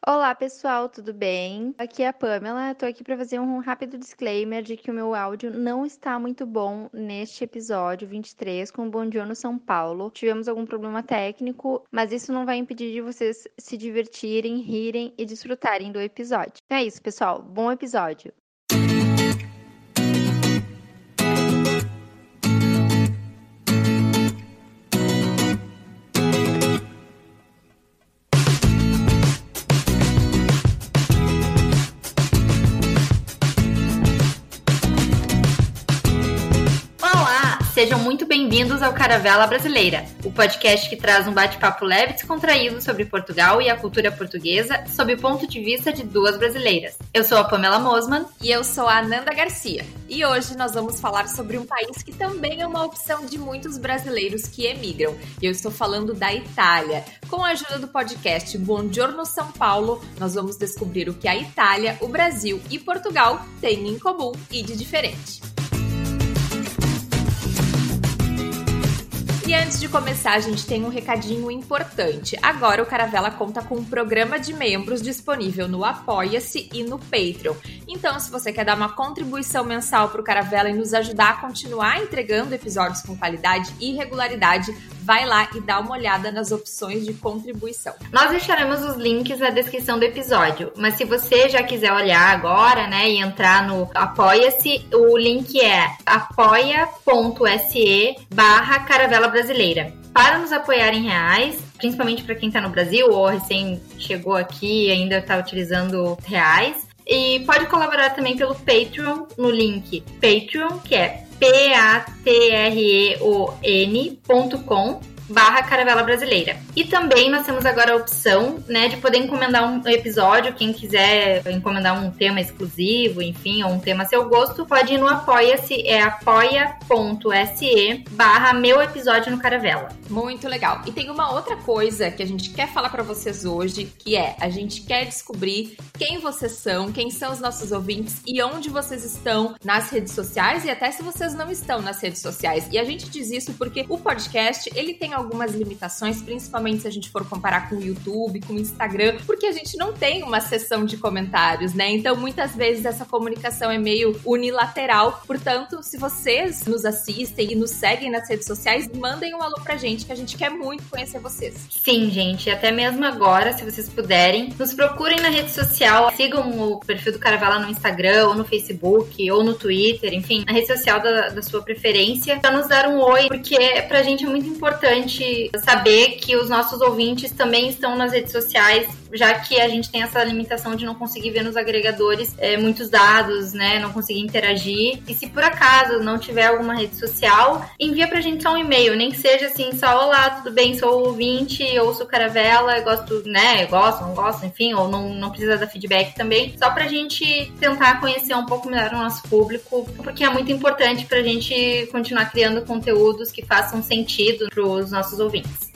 Olá, pessoal, tudo bem? Aqui é a Pamela. Estou aqui para fazer um rápido disclaimer de que o meu áudio não está muito bom neste episódio 23 com o Bom Dia no São Paulo. Tivemos algum problema técnico, mas isso não vai impedir de vocês se divertirem, rirem e desfrutarem do episódio. É isso, pessoal. Bom episódio. Sejam muito bem-vindos ao Caravela Brasileira, o podcast que traz um bate-papo leve e descontraído sobre Portugal e a cultura portuguesa sob o ponto de vista de duas brasileiras. Eu sou a Pamela Mosman. E eu sou a Ananda Garcia. E hoje nós vamos falar sobre um país que também é uma opção de muitos brasileiros que emigram. E eu estou falando da Itália. Com a ajuda do podcast Buongiorno São Paulo, nós vamos descobrir o que a Itália, o Brasil e Portugal têm em comum e de diferente. E antes de começar, a gente tem um recadinho importante. Agora o Caravela conta com um programa de membros disponível no Apoia-se e no Patreon. Então, se você quer dar uma contribuição mensal para o Caravela e nos ajudar a continuar entregando episódios com qualidade e regularidade, vai lá e dá uma olhada nas opções de contribuição. Nós deixaremos os links na descrição do episódio, mas se você já quiser olhar agora, e entrar no Apoia-se, o link é apoia.se/Caravela Brasileira. Para nos apoiar em reais, principalmente para quem está no Brasil ou recém chegou aqui e ainda está utilizando reais, e pode colaborar também pelo Patreon no link Patreon, que é patreon.com/Caravela Brasileira. E também nós temos agora a opção, de poder encomendar um episódio. Quem quiser encomendar um tema exclusivo, enfim, ou um tema a seu gosto, pode ir no Apoia-se, é apoia.se/meu episódio no Caravela. Muito legal. E tem uma outra coisa que a gente quer falar para vocês hoje, que é, a gente quer descobrir quem vocês são, quem são os nossos ouvintes e onde vocês estão nas redes sociais e até se vocês não estão nas redes sociais. E a gente diz isso porque o podcast, ele tem algumas limitações, principalmente se a gente for comparar com o YouTube, com o Instagram, porque a gente não tem uma seção de comentários, Então, muitas vezes essa comunicação é meio unilateral. Portanto, se vocês nos assistem e nos seguem nas redes sociais, mandem um alô pra gente, que a gente quer muito conhecer vocês. Sim, gente, até mesmo agora, se vocês puderem, nos procurem na rede social, sigam o perfil do Caravela no Instagram, ou no Facebook, ou no Twitter, enfim, na rede social da sua preferência, pra nos dar um oi, porque pra gente é muito importante saber que os nossos ouvintes também estão nas redes sociais, já que a gente tem essa limitação de não conseguir ver nos agregadores muitos dados, não conseguir interagir. E se por acaso não tiver alguma rede social, envia pra gente só um e-mail, nem que seja assim, só olá, tudo bem, sou ouvinte, ouço o Caravela, gosto, gosto, não gosto, enfim, ou não precisa dar feedback também, só pra gente tentar conhecer um pouco melhor o nosso público, porque é muito importante pra gente continuar criando conteúdos que façam sentido pros nossos ouvintes.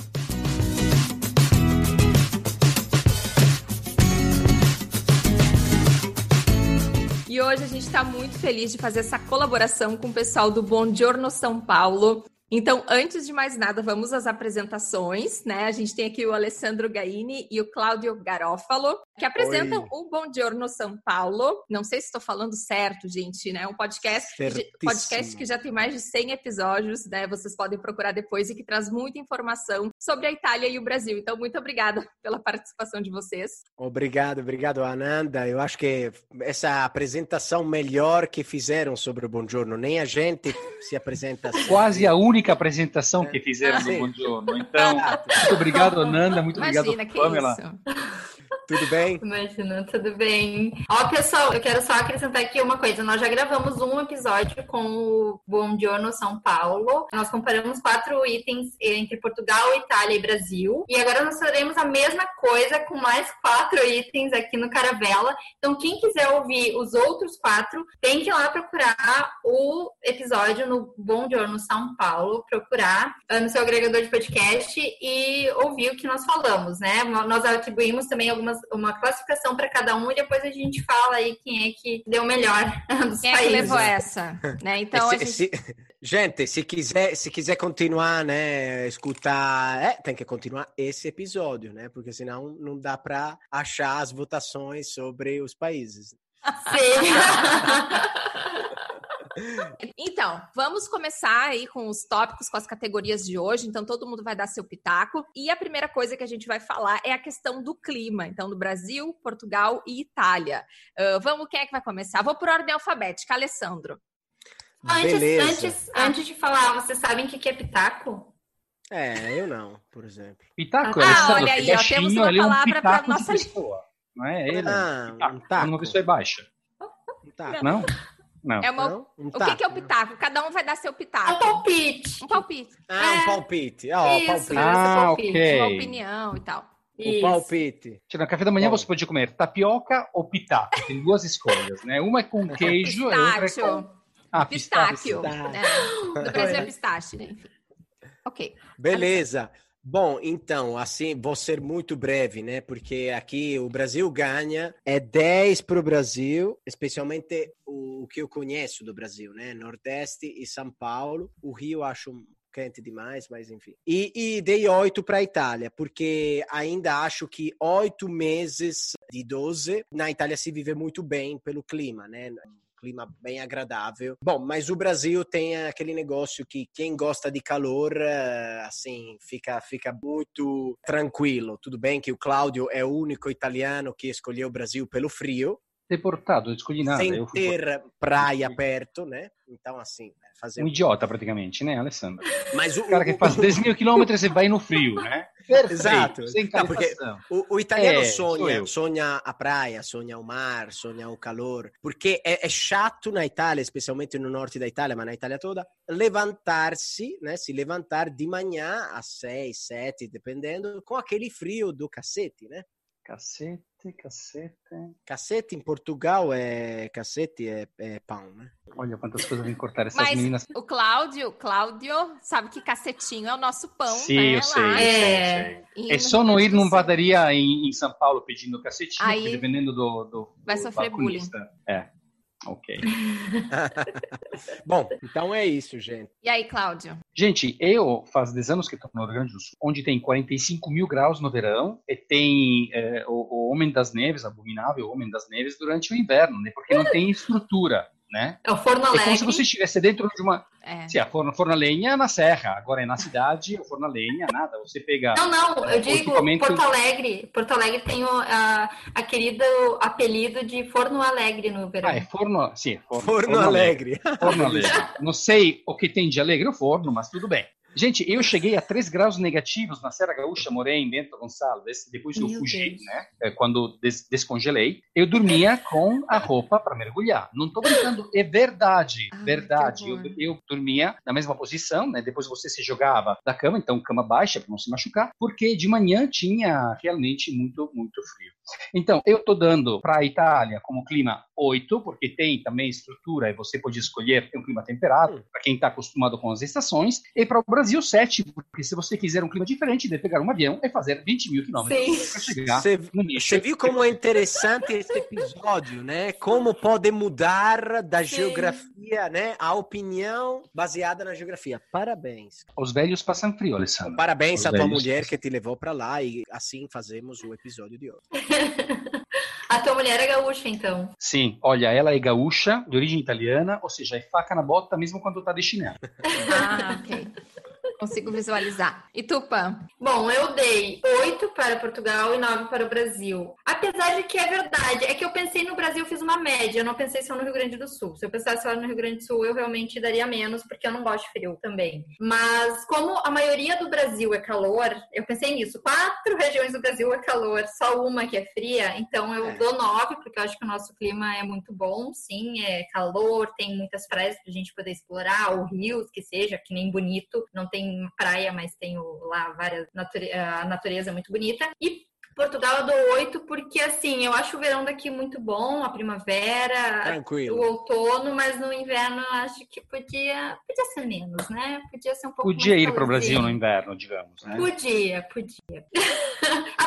E hoje a gente está muito feliz de fazer essa colaboração com o pessoal do Buongiorno São Paulo. Então, antes de mais nada, vamos às apresentações, A gente tem aqui o Alessandro Gaini e o Cláudio Garofalo, que apresentam o Buongiorno São Paulo. Não sei se estou falando certo, gente, Um podcast que já tem mais de 100 episódios, Vocês podem procurar depois e que traz muita informação sobre a Itália e o Brasil. Então, muito obrigada pela participação de vocês. Obrigado, Ananda. Eu acho que essa apresentação melhor que fizeram sobre o Buongiorno, nem a gente se apresenta assim. Quase a única apresentação que fizeram do Buongiorno. Então, muito obrigado, Ananda, muito obrigado, Pamela. Tudo bem? Imagina, tudo bem. Pessoal, eu quero só acrescentar aqui uma coisa. Nós já gravamos um episódio com o Buongiorno São Paulo. Nós comparamos 4 itens entre Portugal, Itália e Brasil. E agora nós faremos a mesma coisa com mais 4 itens aqui no Caravela. Então, quem quiser ouvir os outros 4, tem que ir lá procurar o episódio no Buongiorno São Paulo, procurar no seu agregador de podcast e ouvir o que nós falamos, Nós atribuímos também uma classificação para cada um e depois a gente fala aí quem é que deu melhor dos quem países. Quem é que levou essa, Então, Gente, se quiser continuar, né, escutar, tem que continuar esse episódio, né, porque senão não dá para achar as votações sobre os países. Sim. Então, vamos começar aí com os tópicos, com as categorias de hoje. Então, todo mundo vai dar seu pitaco. E a primeira coisa que a gente vai falar é a questão do clima. Então, do Brasil, Portugal e Itália. Vamos, quem é que vai começar? Vou por ordem alfabética. Alessandro. Antes de falar, vocês sabem o que é pitaco? Eu não, por exemplo. Pitaco, olha aí, ó, temos uma palavra para nossa pessoa. Não é ele? Um taco. Uma pessoa é baixa. Um taco. Não? Não. O que é o pitaco? Cada um vai dar seu pitaco. Um palpite. Um palpite. Um palpite. Isso, Palpite. Ok. Uma opinião e tal. O palpite. No café da manhã você pode comer tapioca ou pitaco. Tem duas escolhas, né? Uma é com queijo e outra é com... Pistáquio. Do Brasil é pistache, né? Enfim. Ok. Beleza. Bom, então, assim, vou ser muito breve, né? Porque aqui o Brasil ganha, 10 para o Brasil, especialmente o que eu conheço do Brasil, né? Nordeste e São Paulo. O Rio acho quente demais, mas enfim. E dei 8 para a Itália, porque ainda acho que 8 meses de 12, na Itália se vive muito bem pelo clima, né? Clima bem agradável. Bom, mas o Brasil tem aquele negócio que quem gosta de calor, assim, fica muito tranquilo. Tudo bem que o Cláudio é o único italiano que escolheu o Brasil pelo frio. Deportado, escolhi nada. Sem ter praia perto, né? Então, assim, fazer... Um idiota, praticamente, né, Alessandro? Mas o cara que faz 10.000 quilômetros e vai no frio, né? Perfeito. Exato. Sem calefação. Porque o italiano sonha a praia, sonha o mar, sonha o calor. Porque é chato na Itália, especialmente no norte da Itália, mas na Itália toda, levantar-se, né? Se levantar de manhã às 6, 7, dependendo, com aquele frio do cacete, né? Cacete em Portugal cacete é pão, né? Olha quantas coisas vêm cortar essas Mas meninas. O Cláudio sabe que cacetinho é o nosso pão, Sim, né? eu sei. É só não ir numa padaria em São Paulo pedindo cacetinho, aí, porque dependendo do vai sofrer bullying. Ok. Bom, então é isso, gente. E aí, Cláudio? Gente, eu faz 10 anos que estou no Rio Grande do Sul, onde tem 45 mil graus no verão e tem o Homem das Neves, abominável Homem das Neves, durante o inverno, né? Porque não tem estrutura, né? É o forno Alegre. É como se você estivesse dentro de uma... Sim, forno a lenha na serra. Agora é na cidade, o forno a lenha, nada. Você pega... Não, eu digo Porto Alegre. Porto Alegre tem a querido apelido de Forno Alegre no verão. É forno... Sim, forno Alegre. Forno Alegre. Não sei o que tem de alegre o forno, mas tudo bem. Gente, eu cheguei a 3 graus negativos na Serra Gaúcha, morei em Bento Gonçalves, depois eu fugi, né? Quando descongelei, eu dormia com a roupa para mergulhar. Não estou brincando, é verdade, verdade. Eu dormia na mesma posição, né? Depois você se jogava da cama, então cama baixa para não se machucar, porque de manhã tinha realmente muito, muito frio. Então, eu estou dando para a Itália como clima 8, porque tem também estrutura e você pode escolher um clima temperado, para quem está acostumado com as estações, e para o Brasil 7, porque se você quiser um clima diferente, deve pegar um avião e fazer 20 mil quilômetros para chegar no nicho. Você viu como é interessante esse episódio, né? Como pode mudar da geografia, né? A opinião baseada na geografia. Parabéns. Os velhos passam frio, Alessandro. Parabéns à tua mulher que te levou para lá e assim fazemos o episódio de hoje. A tua mulher é gaúcha, então? Sim, olha, ela é gaúcha, de origem italiana, ou seja, é faca na bota mesmo quando tá de chinelo. Ok. Consigo visualizar. E tu, Pam? Bom, eu dei 8 para Portugal e 9 para o Brasil. Apesar de que é verdade, é que eu pensei no Brasil, fiz uma média, eu não pensei só no Rio Grande do Sul. Se eu pensasse só no Rio Grande do Sul, eu realmente daria menos, porque eu não gosto de frio também. Mas como a maioria do Brasil é calor, eu pensei nisso. 4 regiões do Brasil é calor, só uma que é fria, então eu dou 9, porque eu acho que o nosso clima é muito bom, sim, é calor, tem muitas praias pra gente poder explorar, ou rios, que seja, que nem Bonito, não tem praia, mas tem lá várias a natureza é muito bonita. E Portugal eu dou 8 porque, assim, eu acho o verão daqui muito bom, a primavera, tranquilo, o outono, mas no inverno eu acho que podia ser menos, né? Podia ser um pouco Podia mais ir para o Brasil no inverno, digamos, né? Podia. Até eu faço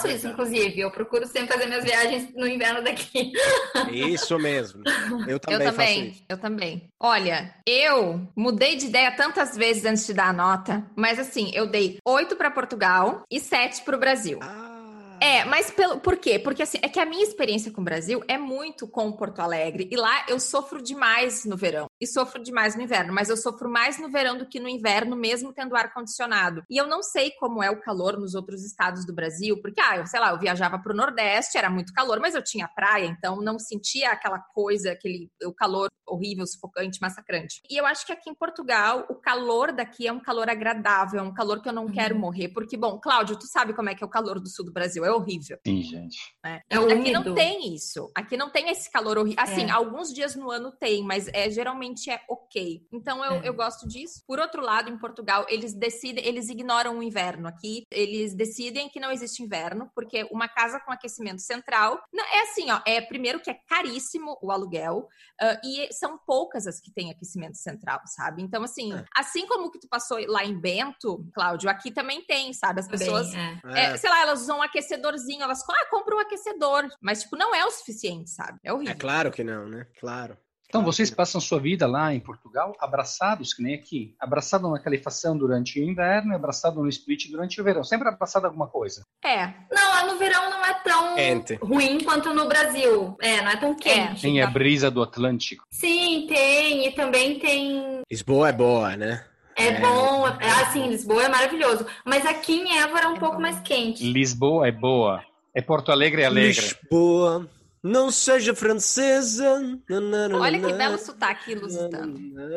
faço isso, inclusive. Eu procuro sempre fazer minhas viagens no inverno daqui. Isso mesmo. Eu também faço isso. Eu também. Olha, eu mudei de ideia tantas vezes antes de dar a nota, mas assim, eu dei 8 para Portugal e 7 para o Brasil. Mas por quê? Porque assim, é que a minha experiência com o Brasil é muito com Porto Alegre. E lá eu sofro demais no verão. E sofro demais no inverno. Mas eu sofro mais no verão do que no inverno, mesmo tendo ar-condicionado. E eu não sei como é o calor nos outros estados do Brasil. Porque, eu viajava pro Nordeste, era muito calor, mas eu tinha praia, então não sentia aquela coisa, o calor horrível, sufocante, massacrante. E eu acho que aqui em Portugal, o calor daqui é um calor agradável, é um calor que eu não quero morrer. Porque, bom, Cláudio, tu sabe como é que é o calor do sul do Brasil? É horrível. Sim, gente. É úmido. Aqui não tem isso. Aqui não tem esse calor horrível. Assim, alguns dias no ano tem, mas geralmente é ok. Então eu gosto disso. Por outro lado, em Portugal, eles ignoram o inverno. Aqui, eles decidem que não existe inverno, porque uma casa com aquecimento central, é assim, primeiro que é caríssimo o aluguel, e são poucas as que têm aquecimento central, sabe? Então, assim, assim como que tu passou lá em Bento, Cláudio, aqui também tem, sabe? As pessoas, sei lá, elas usam um aquecedorzinho, elas compram um aquecedor, mas, tipo, não é o suficiente, sabe? É horrível. É claro que não, né? Claro. Então, vocês passam sua vida lá em Portugal abraçados, que nem aqui. Abraçado na calefação durante o inverno e abraçado no split durante o verão. Sempre abraçado a alguma coisa. Não, no verão não é tão ruim quanto no Brasil. Não é tão quente. Tem a brisa do Atlântico. Sim, tem. E também tem... Lisboa é boa, né? É bom. Assim, Lisboa é maravilhoso. Mas aqui em Évora é um pouco mais quente. Lisboa é boa. É Porto Alegre é alegre. Lisboa... Não seja francesa. Olha que belo sotaque, lusitano.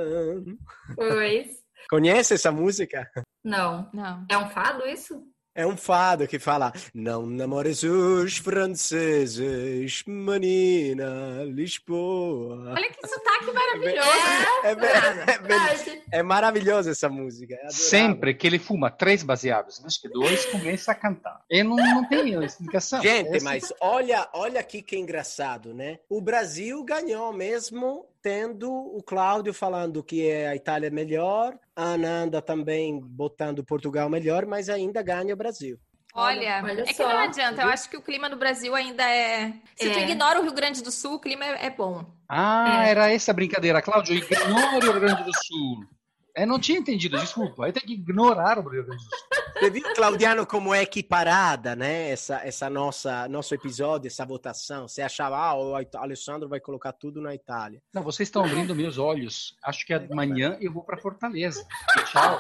Pois. Conhece essa música? Não. É um fado isso? É um fado que fala: não namores os franceses, menina, Lisboa. Olha que sotaque maravilhoso. É maravilhosa essa música. Sempre que ele fuma 3 baseados, acho que 2, começa a cantar. E não tem explicação. Gente, mas olha aqui que engraçado, né? O Brasil ganhou mesmo tendo o Cláudio falando que a Itália é melhor, a Ananda também botando Portugal melhor, mas ainda ganha o Brasil. Olha que não adianta. Eu acho que o clima no Brasil ainda é... Se tu ignora o Rio Grande do Sul, o clima é bom. Era essa a brincadeira. Cláudio, ignore o Rio Grande do Sul. Não tinha entendido, desculpa. Aí tem que ignorar o Rio Grande do Sul. Você viu, Claudiano, como é equiparada, né? Essa nosso episódio, essa votação. Você achava, o Alessandro vai colocar tudo na Itália. Não, vocês estão abrindo meus olhos. Acho que amanhã eu vou para Fortaleza. E tchau.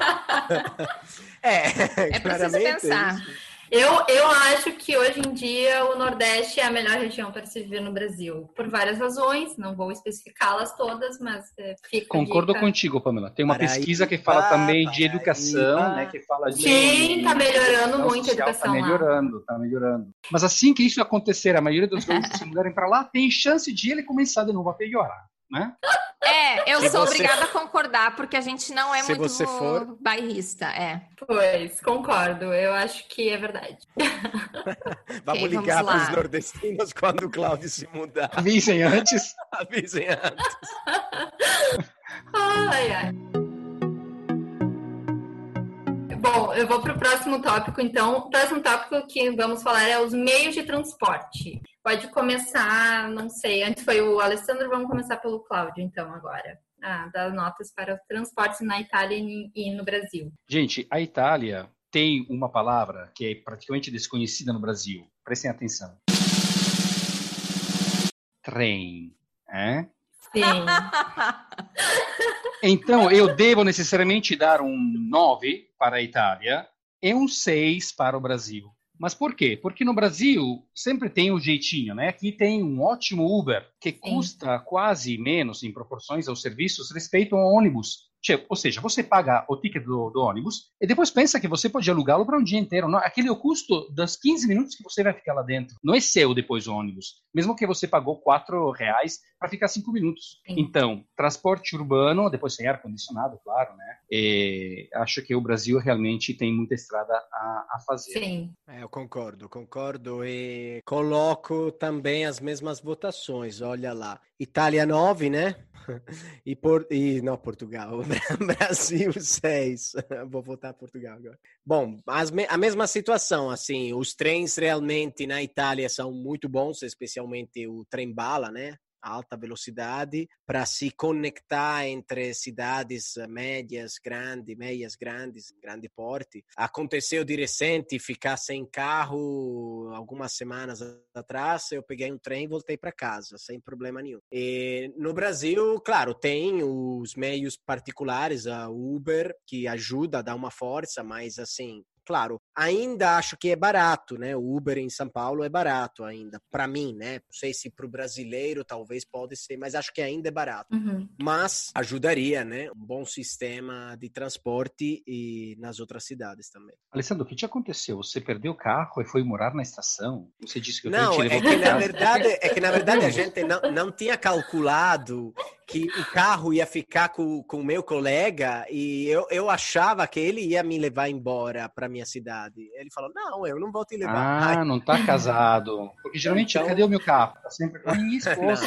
É preciso pensar. Eu acho que hoje em dia o Nordeste é a melhor região para se viver no Brasil, por várias razões, não vou especificá-las todas, mas fica Concordo contigo, Pamela. Tem uma pesquisa que fala também de educação, né? Que fala de... Sim, está melhorando muito a educação lá. Tá melhorando. Mas assim que isso acontecer, a maioria dos gaúchos se mudarem para lá, tem chance de ele começar de novo a piorar, né? Eu sou obrigada a concordar, porque a gente não é muito bairrista. Pois, concordo. Eu acho que é verdade. Vamos ligar para os nordestinos quando o Cláudio se mudar. Avisem antes. Avisem antes. Ai. Bom, eu vou para o próximo tópico, então. O próximo tópico que vamos falar é os meios de transporte. Pode começar, não sei, antes foi o Alessandro, vamos começar pelo Cláudio, então, agora. Das notas para os transportes na Itália e no Brasil. Gente, a Itália tem uma palavra que é praticamente desconhecida no Brasil. Prestem atenção. Trem. Sim. Então, eu devo necessariamente dar um 9 para a Itália e um 6 para o Brasil. Mas por quê? Porque no Brasil sempre tem um jeitinho, né? Aqui tem um ótimo Uber que custa quase menos em proporções aos serviços respeito ao ônibus. Ou seja, você paga o ticket do ônibus e depois pensa que você pode alugá-lo para um dia inteiro. Não, aquele é o custo dos 15 minutos que você vai ficar lá dentro. Não é seu depois o ônibus. Mesmo que você pagou R$4 para ficar 5 minutos. Sim. Então, transporte urbano, depois sem ar-condicionado, claro, né? E acho que o Brasil realmente tem muita estrada a fazer. Sim. Eu concordo. E coloco também as mesmas votações. Olha lá. Itália 9, né? Não, Portugal. Brasil 6. Vou voltar a Portugal agora. Bom, a mesma situação, assim, os trens realmente na Itália são muito bons, especialmente o trem-bala, né? Alta velocidade, para se conectar entre cidades médias, grandes, grande porte. Aconteceu de recente ficar sem carro algumas semanas atrás, eu peguei um trem e voltei para casa, sem problema nenhum. E no Brasil, claro, tem os meios particulares, a Uber, que ajuda a dar uma força, mas assim, claro, ainda acho que é barato, né? O Uber em São Paulo é barato ainda, para mim, né? Não sei se para o brasileiro talvez pode ser, mas acho que ainda é barato. Uhum. Mas ajudaria, né? Um bom sistema de transporte e nas outras cidades também. Alessandro, o que te aconteceu? Você perdeu o carro e foi morar na estação? Você disse que eu Não, te é que na verdade a gente não tinha calculado que o carro ia ficar com o meu colega e eu achava que ele ia me levar embora para minha cidade. Ele falou, não, eu não vou te levar. Ah, não tá casado. Porque geralmente, Então... cadê o meu carro? Tá sempre com a minha esposa.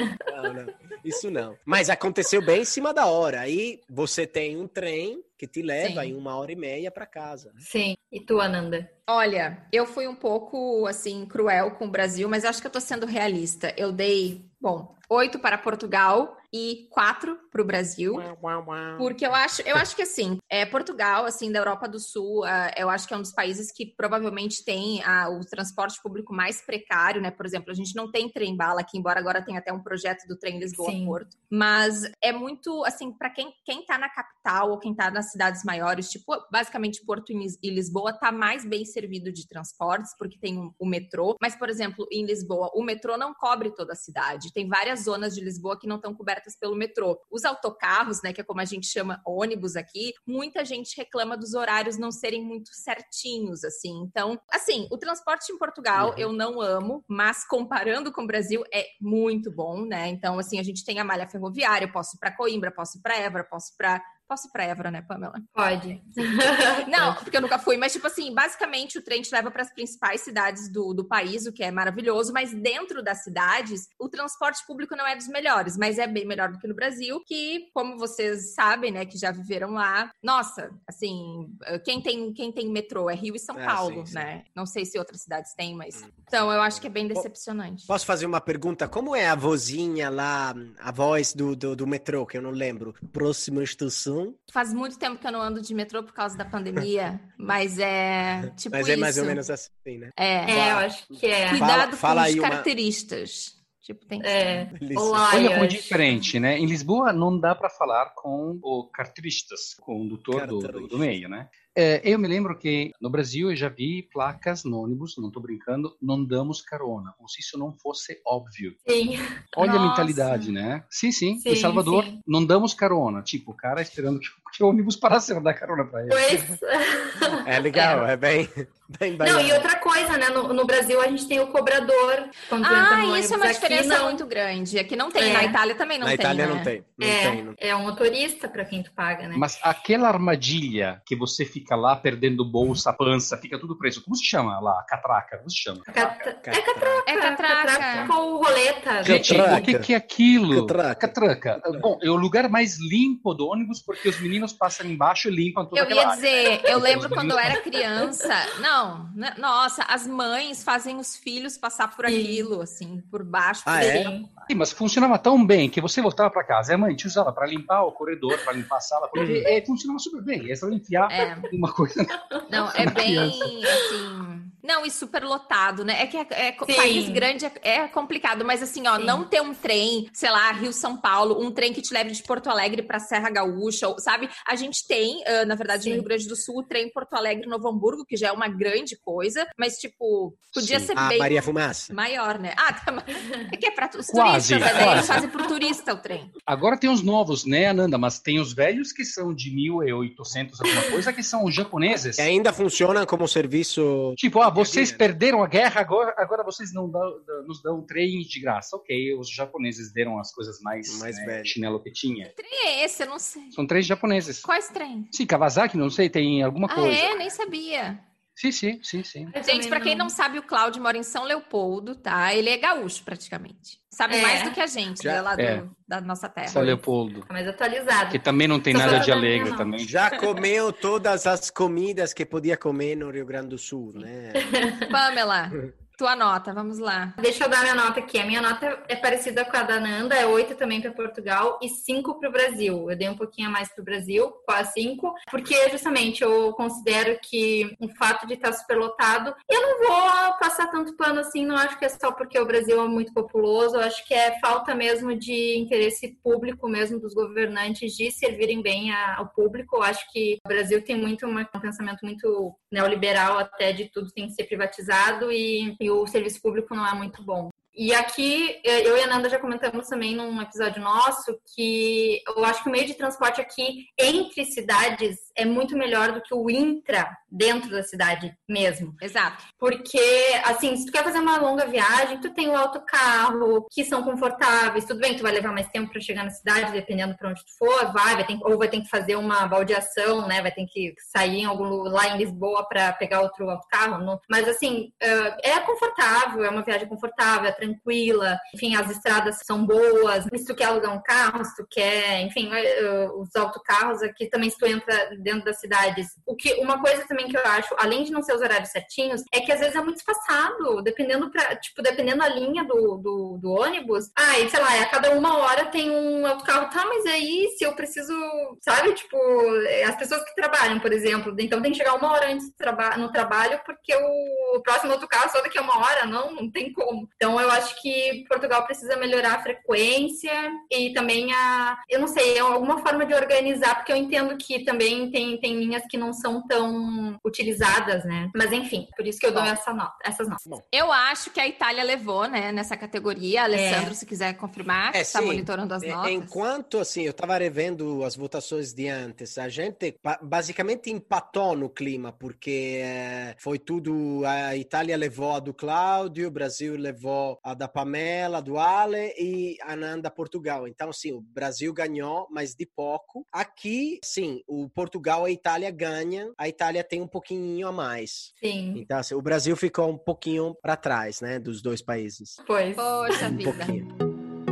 Não, isso não. Mas aconteceu bem em cima da hora. Aí você tem um trem que te leva em 1h30 para casa. Sim. E tu, Ananda? Olha, eu fui um pouco, assim, cruel com o Brasil, mas acho que eu tô sendo realista. Eu dei, 8 para Portugal e 4 para o Brasil. Porque eu acho que, assim, Portugal, assim, da Europa do Sul, eu acho que é um dos países que provavelmente tem o transporte público mais precário, né? Por exemplo, a gente não tem trem-bala aqui, embora agora tenha até um projeto do trem Lisboa-Porto. Mas é muito, assim, para quem tá na capital ou quem tá nas cidades maiores, tipo, basicamente Porto e Lisboa, tá mais bem servido de transportes, porque tem o metrô. Mas, por exemplo, em Lisboa, o metrô não cobre toda a cidade. Tem várias zonas de Lisboa que não estão cobertas pelo metrô. Os autocarros, né, que é como a gente chama ônibus aqui, muita gente reclama dos horários não serem muito certinhos, assim. Então, assim, o transporte em Portugal eu não amo, mas comparando com o Brasil é muito bom, né? Então, assim, a gente tem a malha ferroviária, eu posso ir para Coimbra, posso ir para Évora, posso ir para Évora, né, Pamela? Pode. Não, porque eu nunca fui, mas tipo assim, basicamente o trem te leva para as principais cidades do país, o que é maravilhoso, mas dentro das cidades, o transporte público não é dos melhores, mas é bem melhor do que no Brasil, que, como vocês sabem, né, que já viveram lá, nossa, assim, quem tem metrô é Rio e São Paulo, sim. né? Não sei se outras cidades têm, mas... Então, eu acho que é bem decepcionante. Posso fazer uma pergunta? Como é a vozinha lá, a voz do metrô, que eu não lembro? Próxima estação? Faz muito tempo que eu não ando de metrô por causa da pandemia, mas é tipo mas isso. é mais ou menos assim, né? Eu acho que é. Cuidado fala com os aí caracteristas. Tipo, tem que Olá, olha como é diferente, né? Em Lisboa não dá para falar com o carteiristas, com o condutor do meio, né? Eu me lembro que no Brasil eu já vi placas no ônibus, não estou brincando, não damos carona, como se isso não fosse óbvio. Sim. Olha Nossa. a mentalidade, né? Sim. Em Salvador, não damos carona. Tipo, o cara esperando que o ônibus parasse para dar carona para ele. Pois. É legal, é bem Não, e outra coisa, né? No Brasil a gente tem o cobrador. Quando entra no ônibus. Isso é uma diferença aqui, muito grande. Aqui não tem, na Itália também não tem, Itália né? não tem. É um motorista para quem tu paga, né? Mas aquela armadilha que você fica lá perdendo bolsa, pança, fica tudo preso. Como se chama lá? Catraca. Como se chama? É catraca. Ou roleta. Gente, o que é aquilo? Catraca. Bom, é o lugar mais limpo do ônibus porque os meninos passam embaixo e limpam toda aquela área. Eu ia dizer, eu lembro quando eu era criança. Nossa, as mães fazem os filhos passar por aquilo, assim, por baixo. Sim, mas funcionava tão bem que você voltava para casa e a mãe te usava para limpar o corredor, para limpar a sala, porque funcionava super bem. É só enfiar uma coisa. Não, é bem assim. Não, e super lotado, né? É que país grande é complicado, mas assim, não ter um trem, sei lá, Rio-São Paulo, um trem que te leve de Porto Alegre pra Serra Gaúcha, sabe? A gente tem, na verdade, no Rio Grande do Sul, o trem Porto Alegre-Novo Hamburgo, que já é uma grande coisa, mas, tipo, podia ser bem Maria Fumaça. maior, né? É que é pra os turistas, né? Eles fazem pro turista o trem. Agora tem os novos, né, Ananda? Mas tem os velhos que são de 1800 alguma coisa, que são os japoneses. Que ainda funcionam como serviço... Tipo, vocês perderam a guerra, agora vocês nos dão trem de graça. Ok, os japoneses deram as coisas mais chinelo que tinha. Que trem é esse? Eu não sei. São trens japoneses. Quais trem? Sim, Kawasaki, não sei, tem alguma coisa. Nem sabia. Sim. Gente, pra quem não sabe, o Cláudio mora em São Leopoldo, tá? Ele é gaúcho, praticamente. Sabe mais do que a gente, lá da nossa terra. São Leopoldo. Tá mais atualizado. Que também não tem nada de alegre também. Já comeu todas as comidas que podia comer no Rio Grande do Sul, né? Pamela, tua nota, vamos lá. Deixa eu dar minha nota aqui. A minha nota é parecida com a da Nanda, é 8 também para Portugal e 5 para o Brasil. Eu dei um pouquinho a mais para o Brasil, quase 5, porque justamente eu considero que o fato de estar superlotado, eu não vou passar tanto pano assim, não acho que é só porque o Brasil é muito populoso, eu acho que é falta mesmo de interesse público mesmo dos governantes de servirem bem ao público. Eu acho que o Brasil tem muito um pensamento muito neoliberal até de tudo tem que ser privatizado e o serviço público não é muito bom. E aqui, eu e a Nanda já comentamos também num episódio nosso que eu acho que o meio de transporte aqui entre cidades é muito melhor do que o intra dentro da cidade mesmo. Exato. Porque, assim, se tu quer fazer uma longa viagem, tu tem o autocarro, que são confortáveis, tudo bem, tu vai levar mais tempo para chegar na cidade, dependendo para onde tu for, vai ter que fazer uma baldeação, né, vai ter que sair em lá em Lisboa para pegar outro autocarro, mas assim, é confortável, é uma viagem confortável, é tranquila, enfim, as estradas são boas, se tu quer alugar um carro, se tu quer, enfim, os autocarros aqui também, se tu entra dentro das cidades. Uma coisa também que eu acho, além de não ser os horários certinhos, é que às vezes é muito espaçado, dependendo da linha do ônibus, sei lá, a cada 1 hora tem um autocarro, tá, mas aí se eu preciso, sabe, as pessoas que trabalham, por exemplo, então tem que chegar 1 hora antes no trabalho, porque o próximo autocarro só daqui a 1 hora, não tem como. Então eu acho que Portugal precisa melhorar a frequência e também eu não sei, alguma forma de organizar, porque eu entendo que também tem linhas que não são tão utilizadas, né? Mas enfim, por isso que eu dou essas notas. Bom. Eu acho que a Itália levou, né, nessa categoria. Alessandro, se quiser confirmar, que está monitorando as notas. Enquanto, assim, eu estava revendo as votações de antes, a gente basicamente empatou no clima, porque foi tudo, a Itália levou a do Cláudio, o Brasil levou a da Pamela, do Ale e a Nanda Portugal. Então, sim, o Brasil ganhou, mas de pouco. Aqui, sim, o Portugal e a Itália ganham, a Itália tem um pouquinho a mais. Sim. Então, assim, o Brasil ficou um pouquinho para trás, né, dos dois países. Poxa vida. Pouquinho.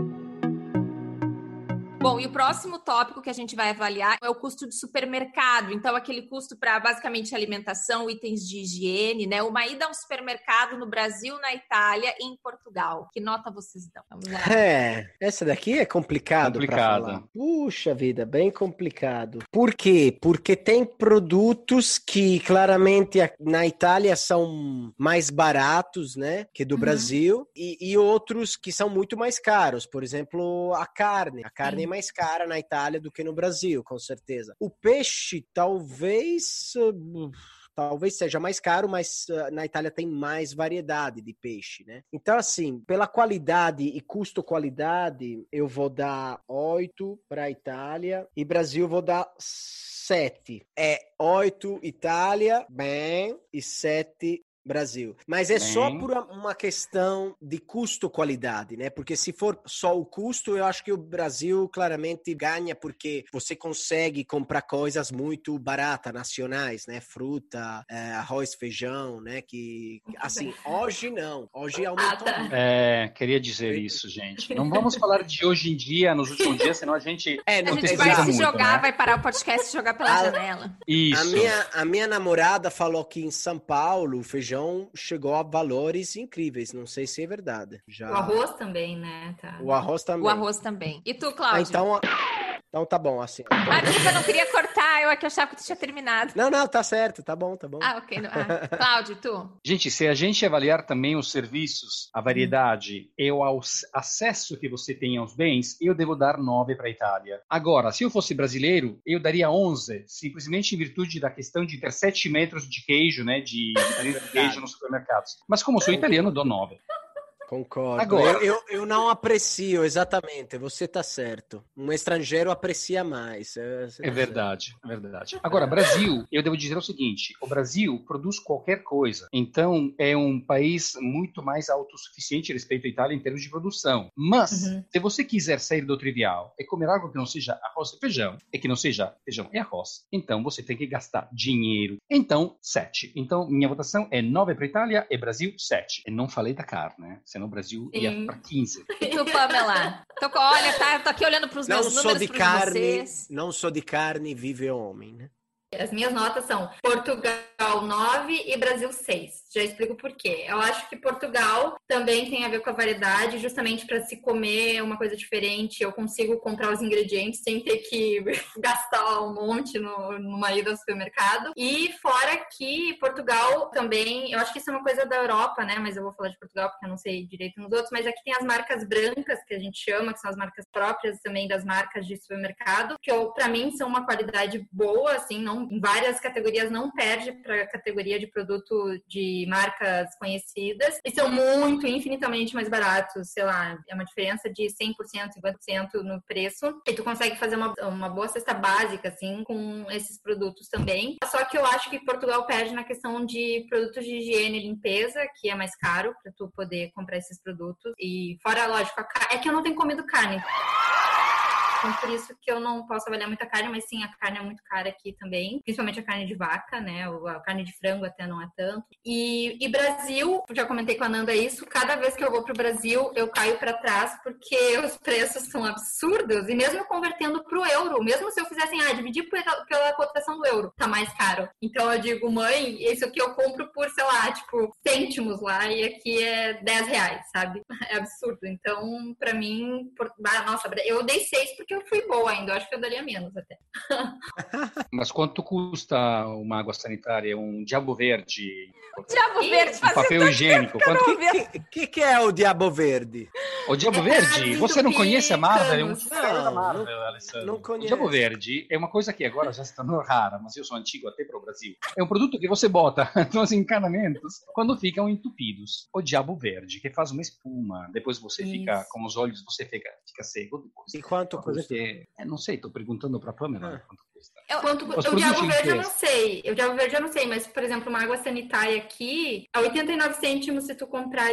Bom, e o próximo tópico que a gente vai avaliar é o custo de supermercado. Então, aquele custo para, basicamente, alimentação, itens de higiene, né? Uma ida a um supermercado no Brasil, na Itália e em Portugal. Que nota vocês dão? Vamos lá. Essa daqui é complicado para falar. Puxa vida, bem complicado. Por quê? Porque tem produtos que, claramente, na Itália são mais baratos, né? Que do Brasil. E outros que são muito mais caros. Por exemplo, a carne. A carne é mais cara na Itália do que no Brasil, com certeza. O peixe talvez seja mais caro, mas na Itália tem mais variedade de peixe, né? Então, assim, pela qualidade e custo-qualidade, eu vou dar 8 para a Itália e Brasil vou dar 7. 8 Itália, bem, e 7 Brasil. Mas é só por uma questão de custo-qualidade, né? Porque se for só o custo, eu acho que o Brasil claramente ganha, porque você consegue comprar coisas muito baratas, nacionais, né? Fruta, arroz, feijão, né? Que, assim, hoje não. Hoje aumentou. Queria dizer isso, gente. Não vamos falar de hoje em dia, nos últimos dias, senão a gente a gente vai se jogar, né? Vai parar o podcast e jogar pela janela. Isso. A minha namorada falou que em São Paulo o feijão chegou a valores incríveis. Não sei se é verdade. O arroz também, né? Tá. O arroz também. E tu, Cláudio? Então tá bom, assim. Desculpa, eu não queria cortar, eu achava que tu tinha terminado. Não, tá certo, tá bom. Ok. Cláudio, tu? Gente, se a gente avaliar também os serviços, a variedade e o acesso que você tem aos bens, eu devo dar 9 para a Itália. Agora, se eu fosse brasileiro, eu daria 11, simplesmente em virtude da questão de ter 7 metros de queijo, né, de queijo nos supermercados. Mas como sou italiano, dou 9. Concordo. Agora, eu não aprecio, exatamente. Você tá certo. Um estrangeiro aprecia mais. é verdade, é verdade. Agora, Brasil, eu devo dizer o seguinte: o Brasil produz qualquer coisa. Então, é um país muito mais autossuficiente respeito à Itália em termos de produção. Mas, se você quiser sair do trivial e comer algo que não seja arroz e feijão, e que não seja feijão e arroz, então você tem que gastar dinheiro. Então, 7. Então, minha votação é 9 para Itália e Brasil 7. Eu não falei da carne, né? Senão o Brasil ia para 15. E tu, Pamela? Olha, tô aqui olhando para os meus números, para vocês. Não sou de carne, vive homem, né? As minhas notas são Portugal 9 e Brasil 6. Já explico por quê. Eu acho que Portugal também tem a ver com a variedade, justamente para se comer uma coisa diferente. Eu consigo comprar os ingredientes sem ter que gastar um monte numa ida ao supermercado. E fora que Portugal também, eu acho que isso é uma coisa da Europa, né? Mas eu vou falar de Portugal porque eu não sei direito nos outros. Mas aqui tem as marcas brancas, que a gente chama, que são as marcas próprias também das marcas de supermercado, que para mim são uma qualidade boa, assim, não, em várias categorias não perde para a categoria de produto de marcas conhecidas e são muito, infinitamente mais baratos, sei lá, é uma diferença de 100%, 50% no preço e tu consegue fazer uma boa cesta básica, assim, com esses produtos também. Só que eu acho que Portugal perde na questão de produtos de higiene e limpeza, que é mais caro para tu poder comprar esses produtos e fora, lógico, é que eu não tenho comido carne. Então, por isso que eu não posso avaliar muita carne, mas sim, a carne é muito cara aqui também. Principalmente a carne de vaca, né? A carne de frango até não é tanto. E Brasil, já comentei com a Nanda isso, cada vez que eu vou pro Brasil, eu caio para trás, porque os preços são absurdos. E mesmo convertendo pro euro, mesmo se eu fizesse, dividir pela cotação do euro, tá mais caro. Então eu digo, mãe, isso aqui eu compro por, sei lá, tipo, cêntimos lá, e aqui é R$10, sabe? É absurdo. Então, pra mim, nossa, eu dei 6 porque eu fui boa ainda, eu acho que eu daria menos até. Mas quanto custa uma água sanitária, um Diabo Verde? Diabo Verde, um papel higiênico. O que é o Diabo Verde? O Diabo Verde? Você não conhece a Marvel? É um mistério da Marvel, não Alessandro. Não conheço. O Diabo Verde é uma coisa que agora já se tornou rara, mas eu sou antigo até para o Brasil. É um produto que você bota nos encanamentos quando ficam entupidos. O Diabo Verde, que faz uma espuma. Depois você fica com os olhos, você fica seco. Depois. E quanto custa? Não sei, estou perguntando para a Pamela quanto custa. O Diabo Verde eu não sei. O Diabo Verde eu não sei, mas, por exemplo, uma água sanitária aqui, a 89 cêntimos se tu comprar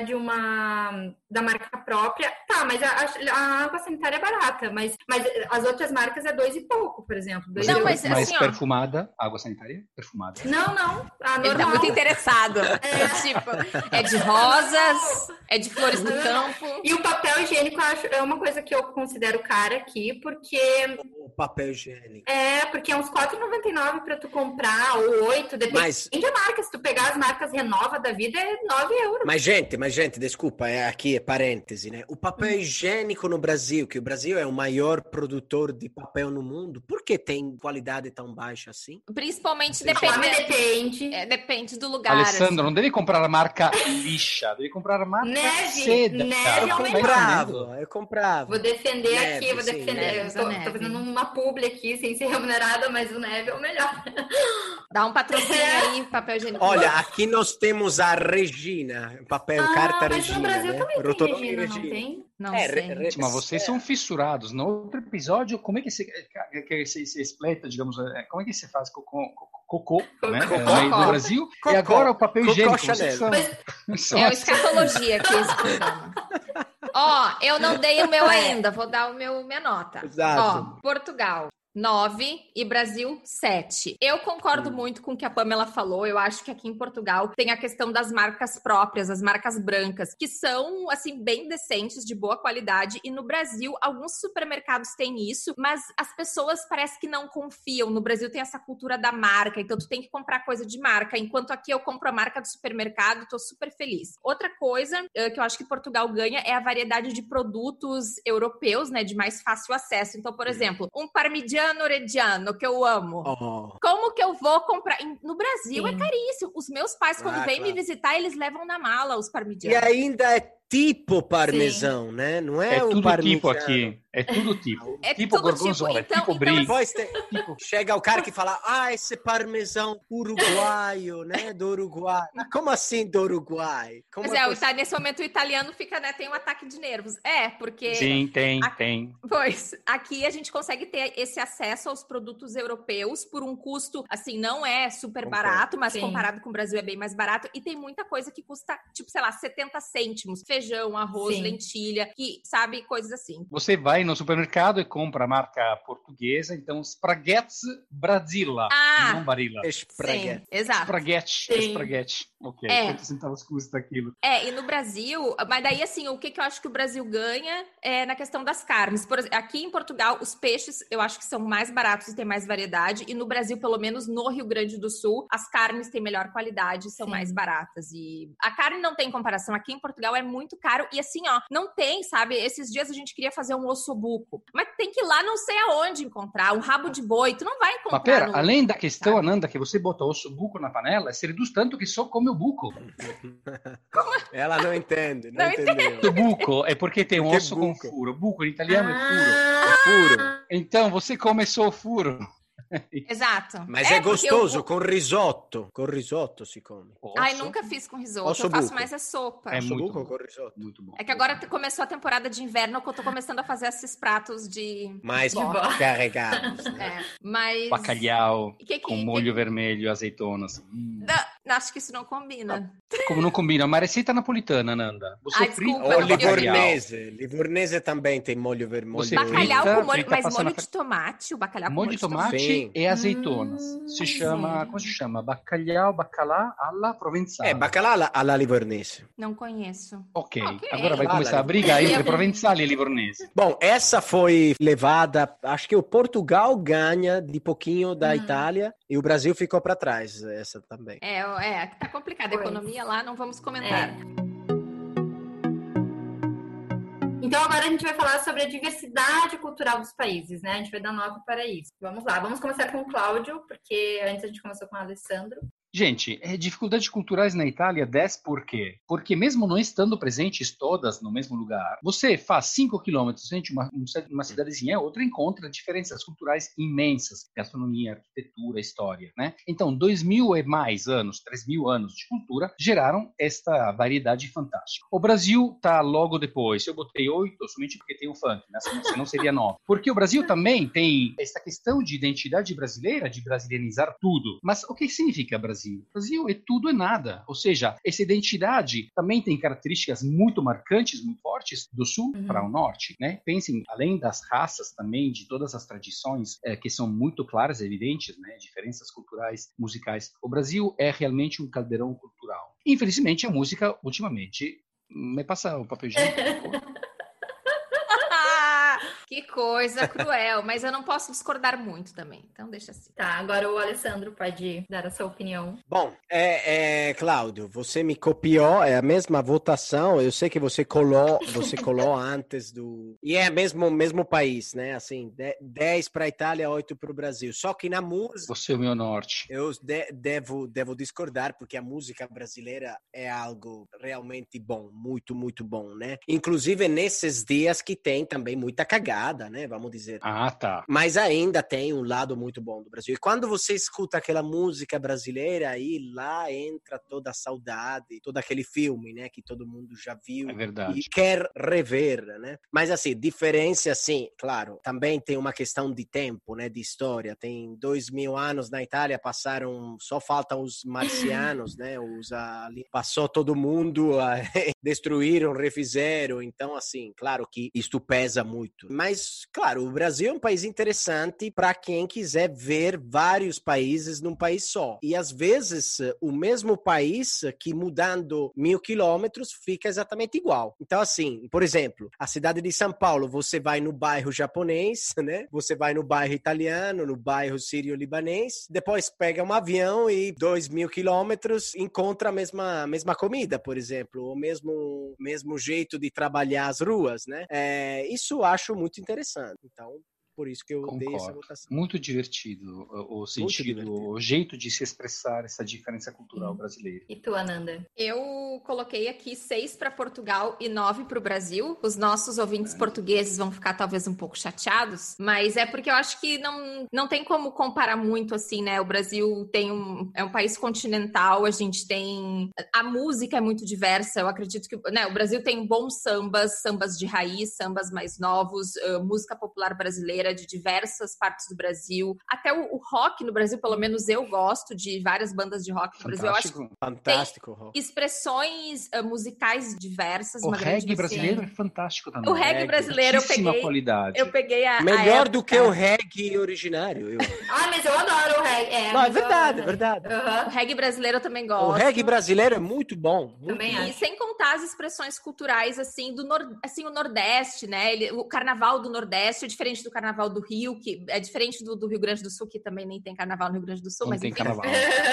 da marca própria. Tá, mas a água sanitária é barata, mas as outras marcas é 2 e pouco, por exemplo. Mas assim, perfumada, água sanitária? Perfumada. Não. A normal. Ele tá muito interessado. Tipo, é de rosas, é de flores do campo. E o papel higiênico, eu acho, é uma coisa que eu considero cara aqui, porque... O papel higiênico. Porque é uns R$4,99 pra tu comprar, ou 8, depende da marca. Se tu pegar as marcas Renova da vida, é 9 euros. Mas gente, desculpa, aqui é parêntese, né? O papel higiênico no Brasil, que o Brasil é o maior produtor de papel no mundo, por que tem qualidade tão baixa assim? Principalmente depende do lugar. Alessandro, assim. não deve comprar a marca lixa, deve comprar a marca seda. Neve é o melhor. Eu comprava. Vou defender Neve, aqui, eu tô fazendo uma publi aqui, sem ser remunerada, mas o Neve é o melhor. Dá um patrocínio aí, papel higiênico. Olha, aqui nós temos a Regina, papel carta mas Regina. No Brasil né? também tem Regina, não tem? Não sei. Mas vocês são fissurados. No outro episódio, como é que se expleta, digamos, como é que se faz cocô, né? No Brasil, e agora o papel higiênico. É o escatologia aqui esse programa. Eu não dei o meu ainda, vou dar minha nota. Exato. Portugal 9 e Brasil 7. Eu concordo muito com o que a Pamela falou. Eu acho que aqui em Portugal tem a questão das marcas próprias, as marcas brancas, que são, assim, bem decentes, de boa qualidade. E no Brasil, alguns supermercados têm isso, mas as pessoas parece que não confiam. No Brasil tem essa cultura da marca, então tu tem que comprar coisa de marca. Enquanto aqui eu compro a marca do supermercado, tô super feliz. Outra coisa que eu acho que Portugal ganha é a variedade de produtos europeus, né, de mais fácil acesso. Então, por exemplo, um parmigiano reggiano, que eu amo. Como que eu vou comprar? No Brasil é caríssimo. Os meus pais, quando vêm me visitar, eles levam na mala os parmigianos. E ainda é tipo parmesão, né? Não é, É o tudo parmigiano. tipo aqui. É tudo tipo. É Tipo tudo gorgonzola, tipo, é tipo brie. Depois chega o cara que fala, esse parmesão uruguaio, né? Do Uruguai. Como assim do Uruguai? Como Pois é, nesse momento o italiano fica, né, tem um ataque de nervos. Porque... Sim, tem. Pois, aqui a gente consegue ter esse acesso aos produtos europeus por um custo, assim, não é super barato, mas comparado com o Brasil é bem mais barato. E tem muita coisa que custa, tipo, sei lá, 70 cêntimos. Feijão, arroz, lentilha, que, sabe, coisas assim. Você vai no supermercado e compra a marca portuguesa, então Spaghetti Brasila, não Barilla. Sim, exato. Spaghetti. Ok, quantos centavos custa aquilo? E no Brasil, mas daí assim, o que eu acho que o Brasil ganha é na questão das carnes. Por exemplo, aqui em Portugal, os peixes eu acho que são mais baratos e tem mais variedade, e no Brasil, pelo menos no Rio Grande do Sul, as carnes têm melhor qualidade e são mais baratas. E a carne não tem comparação, aqui em Portugal é muito caro, e assim, não tem, sabe? Esses dias a gente queria fazer um ossobuco, mas tem que ir lá não sei aonde encontrar, um rabo de boi, tu não vai encontrar. Mas pera, além da questão, Ananda, que você bota ossobuco na panela, se reduz tanto que só come o buco. Ela não entende, não entendeu. O buco é porque tem um osso com furo. Buco em italiano é furo. É furo. Então você come só o furo. Exato. Mas é gostoso, com risoto. Com risoto si come. Ai, nunca fiz com risoto. Eu faço mais a sopa. É muito bom. Com risoto. Muito bom. É que agora começou a temporada de inverno, que eu tô começando a fazer esses pratos de... Mais carregados. Né? Mas... Bacalhau com molho vermelho e azeitonas. Acho que isso não combina. Como não combina? Uma receita napolitana, Nanda. Você frita ou livornese. Livornese também tem molho vermelho. Bacalhau com molho, mas molho de tomate, o bacalhau com molho de tomate e azeitonas. Se chama, como se chama? Bacalhau alla provenzale. Bacalhau alla livornese. Não conheço. Ok, agora vai começar a briga entre provenzale e livornese. Bom, essa foi levada, acho que o Portugal ganha de pouquinho da Itália e o Brasil ficou para trás, essa também. Tá complicada a economia lá, não vamos comentar. Então agora a gente vai falar sobre a diversidade cultural dos países, né? A gente vai dar nota para isso. Vamos lá, vamos começar com o Cláudio, porque antes a gente começou com o Alessandro. Gente, dificuldades culturais na Itália, 10 por quê? Porque mesmo não estando presentes todas no mesmo lugar, você faz 5 quilômetros entre uma cidadezinha e outra, encontra diferenças culturais imensas, gastronomia, arquitetura, história, né? Então, 2.000 e mais anos, 3.000 anos de cultura geraram esta variedade fantástica. O Brasil tá logo depois. Eu botei 8 somente porque tem o funk, né? Senão seria 9. Porque o Brasil também tem essa questão de identidade brasileira, de brasilianizar tudo. Mas o que significa Brasil? O Brasil é tudo e nada. Ou seja, essa identidade também tem características muito marcantes, muito fortes, do sul para o norte, né? Pensem, além das raças também, de todas as tradições que são muito claras e evidentes, né? Diferenças culturais, musicais. O Brasil é realmente um caldeirão cultural. Infelizmente, a música, ultimamente... Me passa o papel higiênico. Que coisa cruel, mas eu não posso discordar muito também, então deixa assim. Tá, agora o Alessandro pode dar a sua opinião. Bom, Cláudio, você me copiou, é a mesma votação, eu sei que você colou antes do... E é mesmo país, né? Assim, 10 para a Itália, 8 para o Brasil. Só que na música... Você é o meu norte. Eu devo discordar, porque a música brasileira é algo realmente bom, muito, muito bom, né? Inclusive nesses dias que tem também muita cagada, né? Vamos dizer. Ah, tá. Mas ainda tem um lado muito bom do Brasil. E quando você escuta aquela música brasileira, aí lá entra toda a saudade, todo aquele filme, né? Que todo mundo já viu. É verdade. E quer rever, né? Mas assim, diferença, assim, claro, também tem uma questão de tempo, né? De história. Tem 2.000 anos na Itália, passaram, só faltam os marcianos, né? Ali, passou todo mundo, destruíram, refizeram. Então, assim, claro que isto pesa muito. Mas, claro, o Brasil é um país interessante para quem quiser ver vários países num país só. E, às vezes, o mesmo país que mudando 1.000 quilômetros fica exatamente igual. Então, assim, por exemplo, a cidade de São Paulo, você vai no bairro japonês, né? Você vai no bairro italiano, no bairro sírio-libanês, depois pega um avião e 2.000 quilômetros encontra a mesma comida, por exemplo, o mesmo jeito de trabalhar as ruas, né? Isso eu acho muito interessante. Então, por isso que eu dei essa votação. Muito divertido o sentido, o jeito de se expressar essa diferença cultural brasileira. E tu, Ananda? Eu coloquei aqui 6 para Portugal e 9 para o Brasil. Os nossos ouvintes portugueses vão ficar talvez um pouco chateados, mas é porque eu acho que não tem como comparar muito assim, né? O Brasil é um país continental, a gente tem... A música é muito diversa, eu acredito que, né, o Brasil tem bons sambas de raiz, sambas mais novos, música popular brasileira de diversas partes do Brasil. Até o rock no Brasil, pelo menos eu gosto de várias bandas de rock no Brasil. Eu acho que fantástico. tem expressões musicais diversas. O reggae brasileiro é fantástico também. O reggae brasileiro qualidade. Eu peguei melhor do que o reggae originário. Mas eu adoro o reggae. Não, é verdade, é verdade. O reggae brasileiro eu também gosto. O reggae brasileiro é muito bom. Também acho. E sem contar as expressões culturais, assim, o Nordeste, né? O carnaval do Nordeste é diferente do carnaval do Rio, que é diferente do Rio Grande do Sul, que também nem tem carnaval no Rio Grande do Sul. Não mas tem enfim. carnaval.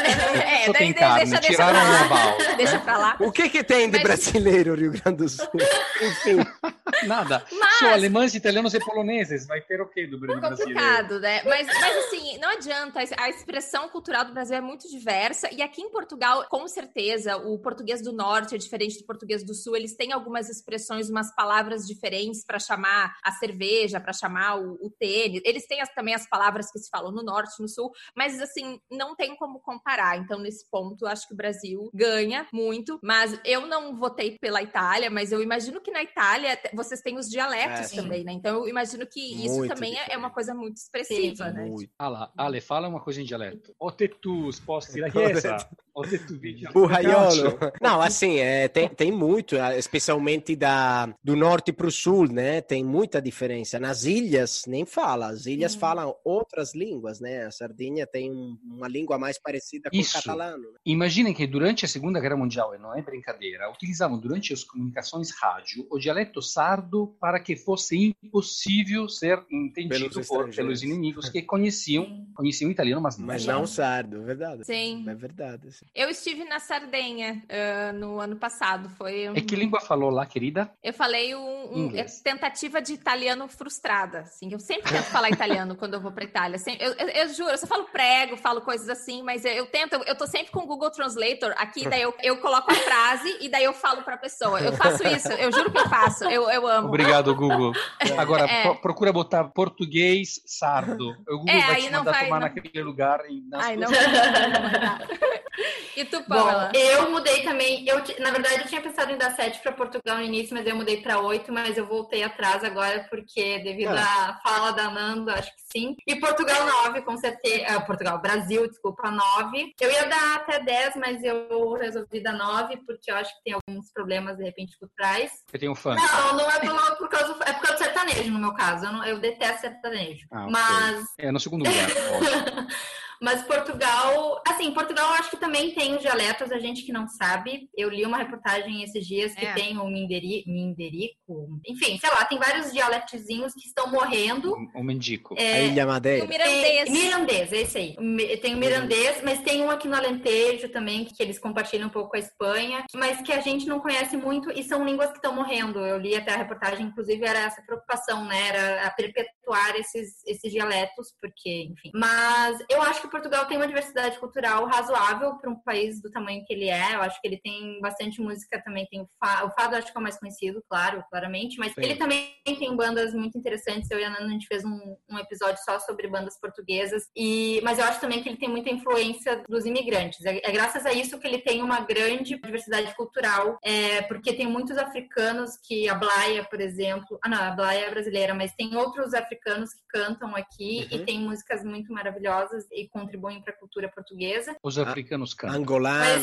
Só tem carne, tiraram o naval. Deixa pra lá. O que tem de brasileiro no Rio Grande do Sul? Enfim. Nada. Só alemães, italianos e poloneses. Vai ter o quê do Brasil? Complicado, né? Mas assim, não adianta. A expressão cultural do Brasil é muito diversa. E aqui em Portugal, com certeza, o português do norte é diferente do português do sul. Eles têm algumas expressões, umas palavras diferentes para chamar a cerveja, para chamar o tênis. Eles têm também as palavras que se falam no norte, no sul. Mas, assim, não tem como comparar. Então, nesse ponto, acho que o Brasil ganha muito. Mas eu não votei pela Itália, mas eu imagino que na Itália vocês têm os dialetos também, né? Então, eu imagino que isso muito também diferente. É uma coisa muito expressiva, Sim, né? Muito. Ale, fala uma coisa em dialeto. O te tu sposti la chiesa, o te tu vedi O raiolo. Não, assim, tem muito, especialmente do norte para o sul, né? Tem muita diferença. Nas ilhas, nem fala. As ilhas falam outras línguas, né? A Sardinha tem uma língua mais parecida com o catalano. Né? Imaginem que durante a Segunda Guerra Mundial, e não é brincadeira, utilizavam durante as comunicações rádio o dialeto sardo para que fosse impossível ser entendido pelos inimigos que conheciam o italiano, mas não o sardo, é verdade. Sim. É verdade. Sim. Eu estive na Sardenha no ano passado. E que língua falou lá, querida? Eu falei tentativa de italiano frustrada. Assim. Eu sempre tento falar italiano quando eu vou pra Itália. Eu juro, eu só falo prego, falo coisas assim, mas eu tô sempre com o Google Translator aqui, daí eu coloco a frase e daí eu falo pra pessoa. Eu faço isso, eu juro que eu faço. Eu amo. Obrigado, Google. Agora, procura botar português sardo. O Google vai te mandar tomar naquele lugar. Não vai. E tu, Paula? Bom, eu mudei também. Na verdade, eu tinha pensado em dar 7 para Portugal no início, mas eu mudei para 8, mas eu voltei atrás agora, porque devido à fala da Nando, acho que sim. E Portugal 9, com certeza. Brasil, desculpa, 9. Eu ia dar até 10, mas eu resolvi dar 9, porque eu acho que tem alguns problemas, de repente, culturais. Você tem um fã? Não é por causa do sertanejo, no meu caso. Eu detesto sertanejo. Mas... É no segundo lugar. Mas Portugal eu acho que também tem os dialetos, a gente que não sabe. Eu li uma reportagem esses dias que tem o minderico, enfim, sei lá, tem vários dialetozinhos que estão morrendo. O mendico. A Ilha Madeira. O mirandês. Mirandês, é esse aí. Tem o mirandês, mas tem um aqui no Alentejo também, que eles compartilham um pouco com a Espanha, mas que a gente não conhece muito e são línguas que estão morrendo. Eu li até a reportagem, inclusive, era essa preocupação, né? Era a perpetuar esses dialetos, porque, enfim. Mas eu acho que Portugal tem uma diversidade cultural razoável para um país do tamanho que ele é. Eu acho que ele tem bastante música também. Tem o fado acho que é o mais conhecido, claramente. Mas ele também tem bandas muito interessantes. Eu e a Nana, a gente fez um episódio só sobre bandas portuguesas. Mas eu acho também que ele tem muita influência dos imigrantes. É graças a isso que ele tem uma grande diversidade cultural. Porque tem muitos africanos que... A Blaia, por exemplo... a Blaia é brasileira, mas tem outros africanos que cantam aqui e tem músicas muito maravilhosas e contribuem para a cultura portuguesa. Os africanos cantam. Angolanos.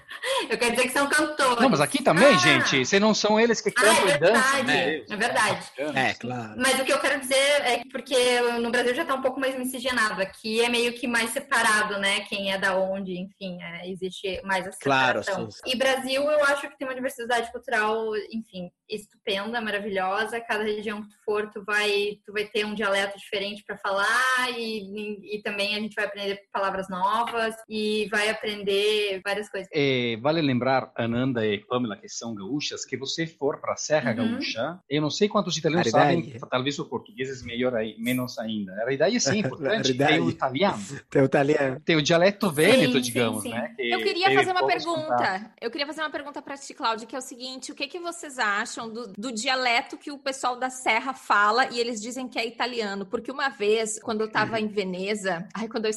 Eu quero dizer que são cantores. Não, mas aqui também, gente. Se não são eles que cantam e dançam. É verdade. Claro. Mas o que eu quero dizer é que porque no Brasil já está um pouco mais miscigenado. Aqui é meio que mais separado, né? Quem é da onde, enfim, existe mais essa separação. Claro, sim. E Brasil, eu acho que tem uma diversidade cultural, enfim, estupenda, maravilhosa. Cada região que tu for, tu vai ter um dialeto diferente para falar e também a gente vai aprender aprender palavras novas e vai aprender várias coisas. Vale lembrar, Ananda e Pamela, que são gaúchas, que você for para a Serra Gaúcha, eu não sei quantos italianos sabem, talvez os portugueses menos ainda. A realidade é importante, tem o italiano. Tem o dialeto vêneto, digamos, né? Eu queria fazer uma pergunta. Eu queria fazer uma pergunta para ti, Cláudia, que é o seguinte: o que vocês acham do dialeto que o pessoal da Serra fala e eles dizem que é italiano? Porque uma vez, quando eu estava em Veneza,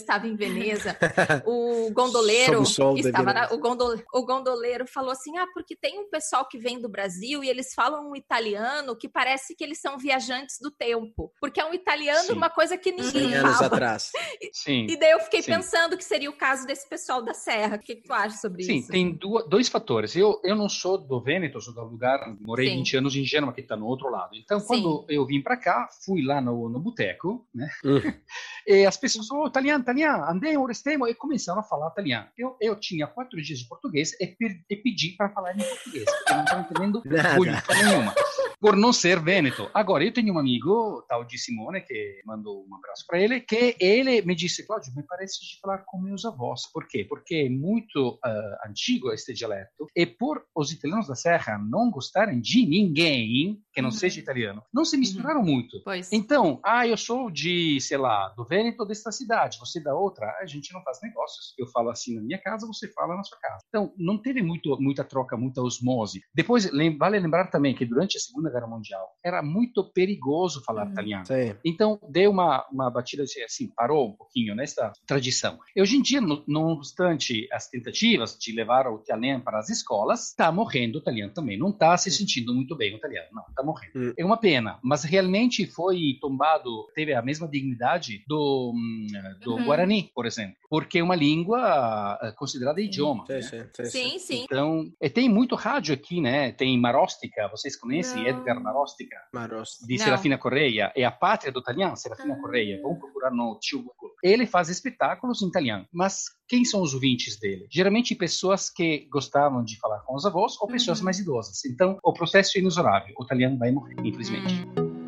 o gondoleiro o gondoleiro falou assim: porque tem um pessoal que vem do Brasil e eles falam um italiano que parece que eles são viajantes do tempo, porque é um italiano, uma coisa que ninguém fala. Anos atrás. E daí eu fiquei pensando que seria o caso desse pessoal da Serra. O que tu acha sobre isso? Sim, tem dois fatores. Eu não sou do Vêneto, sou do lugar, morei 20 anos em Gênova, que está no outro lado. Então, quando eu vim para cá, fui lá no boteco, né? E as pessoas falaram, italiano, andiamo, restiamo, e começaram a falar italiano. Eu tinha 4 dias de português e pedi para falar em português, porque eu não estava entendendo bolhita nenhuma, por não ser Vêneto. Agora, eu tenho um amigo, tal de Simone, que mandou um abraço para ele, que ele me disse: Cláudio, me parece de falar com meus avós. Por quê? Porque é muito antigo este dialeto, e por os italianos da Serra não gostarem de ninguém que não seja italiano, não se misturaram muito. Pois. Então, eu sou de, sei lá, do Vêneto desta cidade, você da outra, a gente não faz negócios. Eu falo assim na minha casa, você fala na sua casa. Então, não teve muita troca, muita osmose. Depois, vale lembrar também que durante a Segunda Guerra Mundial era muito perigoso falar italiano. Sim. Então, deu uma batida assim, parou um pouquinho nessa tradição. E hoje em dia, não obstante as tentativas de levar o italiano para as escolas, está morrendo o italiano também. Não está se sentindo muito bem o italiano, não, está morrendo. É uma pena, mas realmente foi tombado, teve a mesma dignidade do Guarani, por exemplo, porque é uma língua considerada idioma. Sim. Então, tem muito rádio aqui, né? Tem Marostica, vocês conhecem Edgar Marostica? De Serafina Correia. É a pátria do italiano, Serafina Correia. Vamos procurar no tio Google. Ele faz espetáculos em italiano, mas quem são os ouvintes dele? Geralmente pessoas que gostavam de falar com os avós ou pessoas mais idosas. Então, o processo é inexorável. O italiano vai morrer, infelizmente.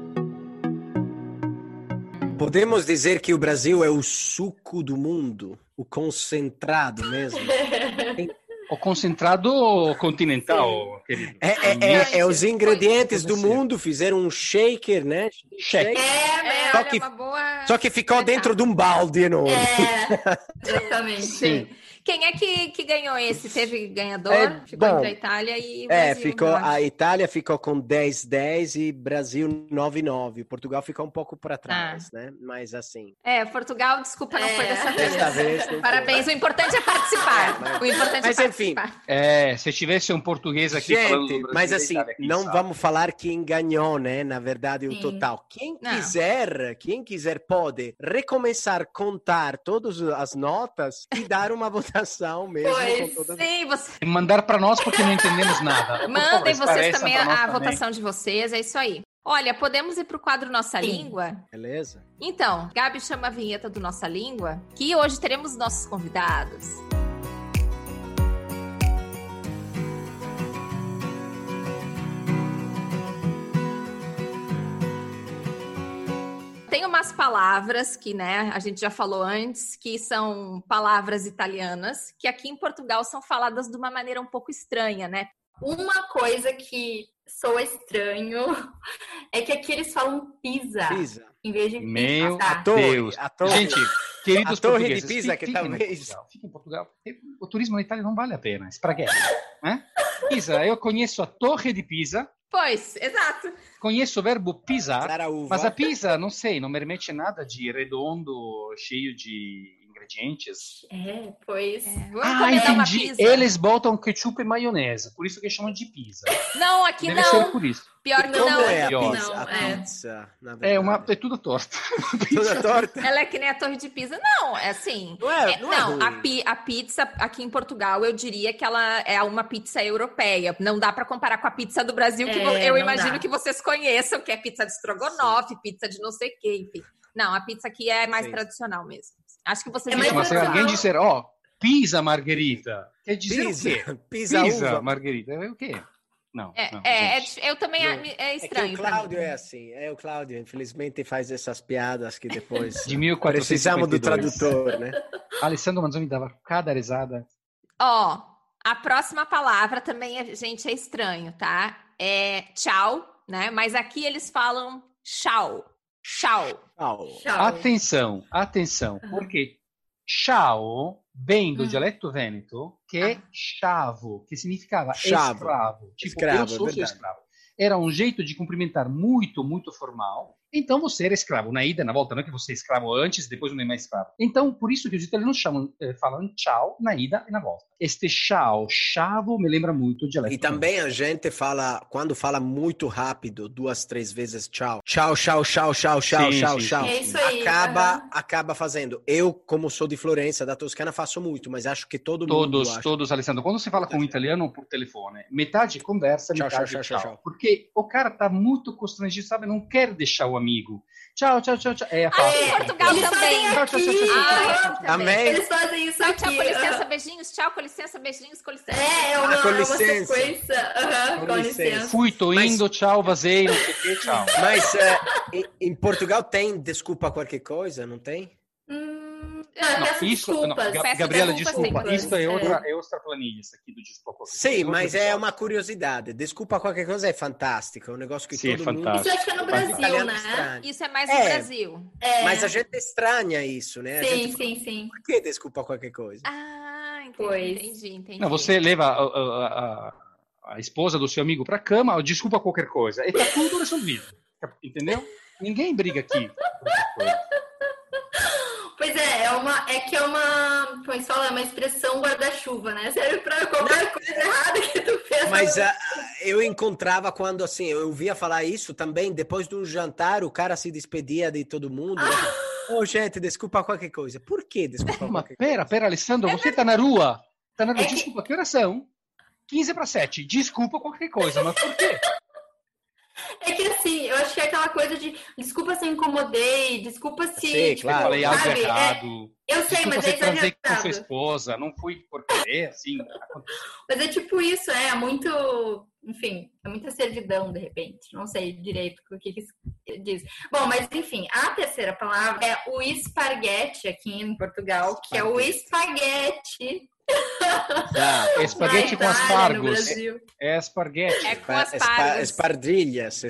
Podemos dizer que o Brasil é o suco do mundo, o concentrado mesmo. O concentrado continental, querido. Os ingredientes do mundo fizeram um shaker, né? Só que ficou dentro de um balde enorme. Exatamente. Sim. Quem é que ganhou esse? Teve ganhador? Ficou entre a Itália e o Brasil. A Itália ficou com 10-10 e Brasil 9-9. Portugal ficou um pouco para trás, né? Mas assim... Portugal, desculpa, não foi dessa vez. Desta vez Parabéns, o importante é participar. O importante é participar. Enfim. Se tivesse um português aqui falando do Brasil, mas assim, não vamos falar quem ganhou, né? Na verdade, o total. Quem quiser pode recomeçar a contar todas as notas e dar uma votação mesmo. Você... Mandar para nós porque não entendemos nada. Mandem vocês também a votação de vocês, é isso aí. Olha, podemos ir para o quadro Nossa Língua? Beleza. Então, Gabi chama a vinheta do Nossa Língua, que hoje teremos nossos convidados. Tem umas palavras que, né, a gente já falou antes, que são palavras italianas, que aqui em Portugal são faladas de uma maneira um pouco estranha, né? Uma coisa que soa estranho é que aqui eles falam pizza. Em vez de Meu Deus. Gente, queridos a torre portugueses, de Pisa, que talvez... Fique em Portugal. O turismo na Itália não vale a pena. Espraguete. Né? Pisa, eu conheço a Torre de Pisa. Pois, exato. Conheço o verbo pisar, mas a pizza, não sei, não me remete nada de redondo, cheio de ingredientes. Entendi. Eles botam ketchup e maionese, por isso que chamam de pizza. Não, aqui Deve não. ser por isso. Pior que não. É a Não, pizza? A pizza, na É verdade. tudo torto. Toda torta? Ela é que nem a Torre de Pisa. Não, é assim. A pizza aqui em Portugal, eu diria que ela é uma pizza europeia. Não dá para comparar com a pizza do Brasil, que eu imagino que vocês conheçam, que é pizza de estrogonofe, pizza de não sei o quê, enfim. Não, a pizza aqui é mais tradicional mesmo. Acho que vocês... mais Mas se alguém disser, pizza margherita, quer dizer o quê? Pizza uva. Margherita, é o quê? Não. Eu também é estranho. É que o Cláudio é assim. O Cláudio, infelizmente, faz essas piadas que depois De 1452. precisamos do tradutor, né? Alessandro Manzoni dava cada risada. Ó, a próxima palavra também, gente, é estranho, tá? É tchau, né? Mas aqui eles falam tchau. Tchau. Atenção, porque tchau vem do dialetto veneto, que é chavo, que significava escravo. Tipo, eu sou seu escravo. Era um jeito de cumprimentar muito, muito formal. Então você era escravo na ida e na volta, não é que você é escravo antes, depois não é mais escravo. Então, por isso que os italianos falam tchau na ida e na volta. Este tchau, chavo, me lembra muito o dialeto. E também a gente fala, quando fala muito rápido, 2, 3 vezes tchau. Tchau, tchau, tchau, tchau, tchau, tchau, tchau. É isso aí. Acaba fazendo. Eu, como sou de Florença, da Toscana, faço muito, mas acho que todo mundo... Todos, Alessandro. Quando você fala com um italiano por telefone, metade conversa, metade tchau. Porque o cara tá muito constrangido, sabe? Não quer deixar o amigo. Tchau. É a fala. Em Portugal também. Tchau. Também. Eles fazem isso aqui. Tchau, com licença, beijinhos. Tchau, com licença, beijinhos, com licença. É uma com licença. sequência. Com licença. Fui, tô indo, tchau, vazei, não sei o que, tchau. Mas em Portugal tem desculpa qualquer coisa, não tem? Gabriela, desculpa. Isso é outra planilha, isso aqui do desculpa qualquer coisa. Sim, mas é uma curiosidade. Desculpa qualquer coisa é fantástico. É um negócio que todo mundo... Isso acho que é no Brasil, né? Isso é mais no Brasil. Mas a gente estranha isso, né? Sim. Por que desculpa qualquer coisa? Entendi. Não, você leva a esposa do seu amigo pra cama, desculpa qualquer coisa. E tá tudo resolvido. Entendeu? Ninguém briga aqui por qualquer coisa. Pois é uma, como se fala, é uma expressão guarda-chuva, né? Serve pra qualquer coisa errada que tu fez. Mas eu encontrava quando, assim, eu ouvia falar isso também, depois de um jantar, o cara se despedia de todo mundo. Gente, desculpa qualquer coisa. Por que desculpa qualquer coisa? Pera, Alessandro, você tá na rua? Desculpa, que horas são? 6:50. Desculpa qualquer coisa, mas por quê? É que assim, eu acho que é aquela coisa de desculpa se eu incomodei, desculpa se... Sim, claro. Eu falei algo errado. Eu sei, desculpa mas se é transei com exagerado. sua esposa, não fui por querer, assim. Mas é tipo isso, é muito... Enfim, é muita servidão, de repente. Não sei direito o que isso diz. Bom, mas enfim, a terceira palavra é o esparguete aqui em Portugal, que é o espaguete. Espaguete com aspargos. É esparguete. É com aspargos. Espardilhas.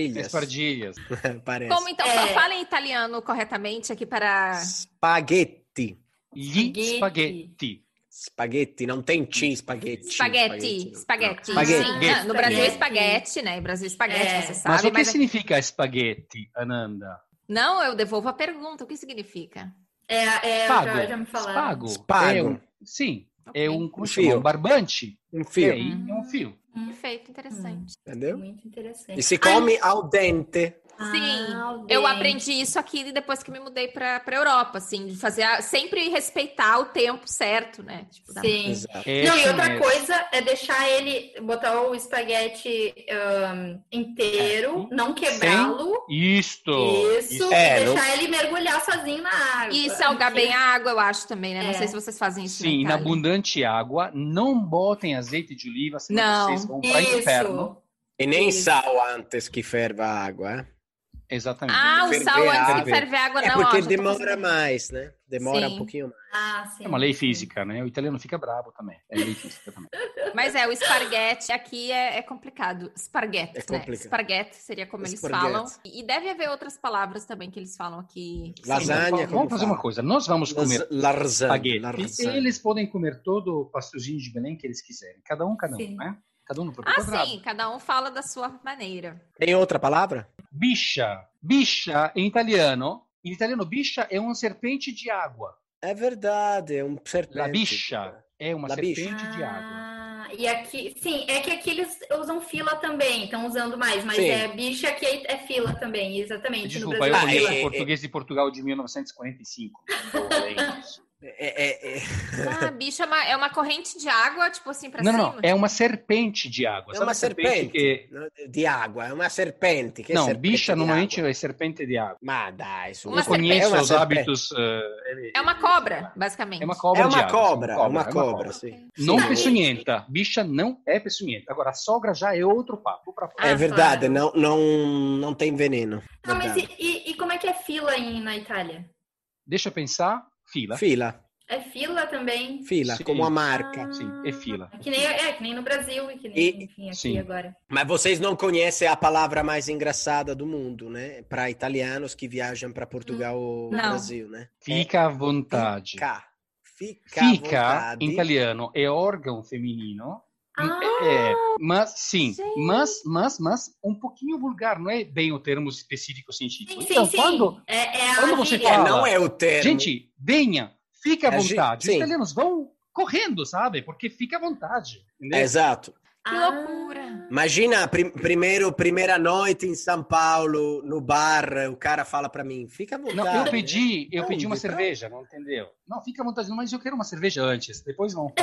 Parece. Como então? Fala em italiano corretamente aqui para... Spaghetti. Gli spaghetti. Spaghetti, não tem spaghetti. Spaghetti. Spaghetti. No Brasil, espaguete, né? No Brasil, espaguete, você sabe. Mas o que significa espaguete, Ananda? Não, eu devolvo a pergunta. O que significa? Spago. Já me falaram. Spago. Sim. Okay. É um barbante. Um fio. É um fio. Perfeito, interessante. Entendeu? Muito interessante. E se come al dente. Sim, eu aprendi isso aqui depois que me mudei pra Europa, assim, de fazer sempre respeitar o tempo certo, né? Tipo, sim. Não, e outra coisa é deixar ele, botar o espaguete inteiro, não quebrá-lo. Isso. E deixar ele mergulhar sozinho na água. E salgar bem a água, eu acho também, né? Não sei se vocês fazem isso. Sim, na abundante água, não botem azeite de oliva, senão vocês vão para o inferno. E nem sal antes que ferva a água, Exatamente. O sal antes que ferve a água, não. Porque demora mais, né? Demora um pouquinho mais. Sim. É uma lei física, né? O italiano fica bravo também. É lei física também. Mas o esparguete aqui é complicado. Esparguete, né? Esparguete seria como eles falam. E deve haver outras palavras também que eles falam aqui. Lasanha. Vamos fazer uma coisa. Nós vamos comer espaguete. Eles podem comer todo o pastelzinho de Belém que eles quiserem. Cada um, né? Cada um no próprio quadrado. Sim, cada um fala da sua maneira. Tem outra palavra? Bicha. Bicha, em italiano, bicha é uma serpente de água. É verdade, é um serpente. La bicha é uma serpente de água. E aqui, sim, é que aqui eles usam fila também, estão usando mais, mas bicha aqui é fila também, exatamente. Desculpa, eu conheço português de Portugal de 1945. Bicho é uma corrente de água, tipo assim, pra Não, cima? não, é uma serpente de água. É Sabe uma a serpente que... di acqua, è una serpente. Che Não, serpente bicha di normalmente acqua? é serpente de água. Ma dai, su. Uma Eu conheço serpente. os hábitos... É uma cobra, basicamente. É uma É cobra de uma água. Sim, cobra, é uma cobra, sim. Não Sim, peçonhenta. Bicha não é peçonhenta. Agora, a sogra já é outro papo. Pra fora. É verdade, claro. não tem veneno. Não, mas Verdade. e como é que é fila na Itália? Deixa eu pensar. Fila. Fila, É fila também? Sim. como a marca. Sim, é fila. Que nem no Brasil e que nem, enfim, aqui sim. agora. Mas vocês não conhecem a palavra mais engraçada do mundo, né? Para italianos que viajam para Portugal ou Não. Brasil, né? Fica à vontade. Fica à Fica, vontade. em italiano, é órgão feminino. Ah, Mas sim, gente. mas um pouquinho vulgar, não é bem o termo específico científico. sim, Então, sim. quando É quando a você gíria. fala- Não é o termo. gente, venha, fique à vontade. Os sim. italianos vão correndo, sabe? Porque fica à vontade. Entendeu? Exato. Que loucura. Imagina, primeira noite em São Paulo, no bar, o cara fala para mim, fica à vontade. Não, eu pedi Onde? uma cerveja, não entendeu? Não, fica à vontade, mas eu quero uma cerveja antes, depois não.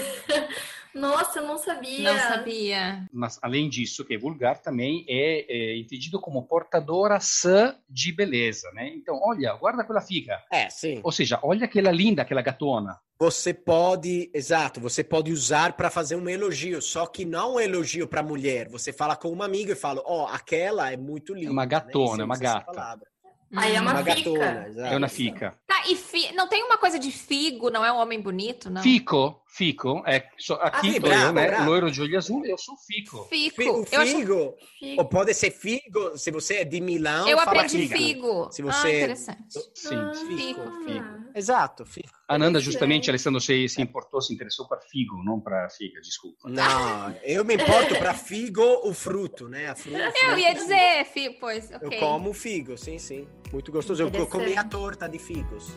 Nossa, eu não sabia. Não sabia. Mas, além disso, que é vulgar, também é entendido como portadora sã de beleza, né? Então, olha, guarda aquela figa. Sim. Ou seja, olha aquela linda, aquela gatona. Você pode usar para fazer um elogio, só que não um elogio para mulher. Você fala com uma amiga e fala, aquela é muito linda. É uma gatona, né? é uma Você usa essa gata. palavra. Aí é uma fica. gatona, exato. É uma fica. Tá, e não tem uma coisa de figo, não é um homem bonito, não? Fico, aqui sim, tô bravo, eu, né? bravo. Loiro de olho azul, eu sou fico. Fico. O Eu acho- figo, ou pode ser figo, se você é de Milão, Eu fala aprendi figo. Se você- Interessante. Sim. Fico. Exato, figo. A Nanda, justamente, Alessandro, se importou, se interessou para figo, não para figa, desculpa. Não, eu me importo para figo o fruto, né? Eu ia dizer figo, pois, Eu ok. como figo, sim. Muito gostoso. Eu Interessante. comi a torta de figos.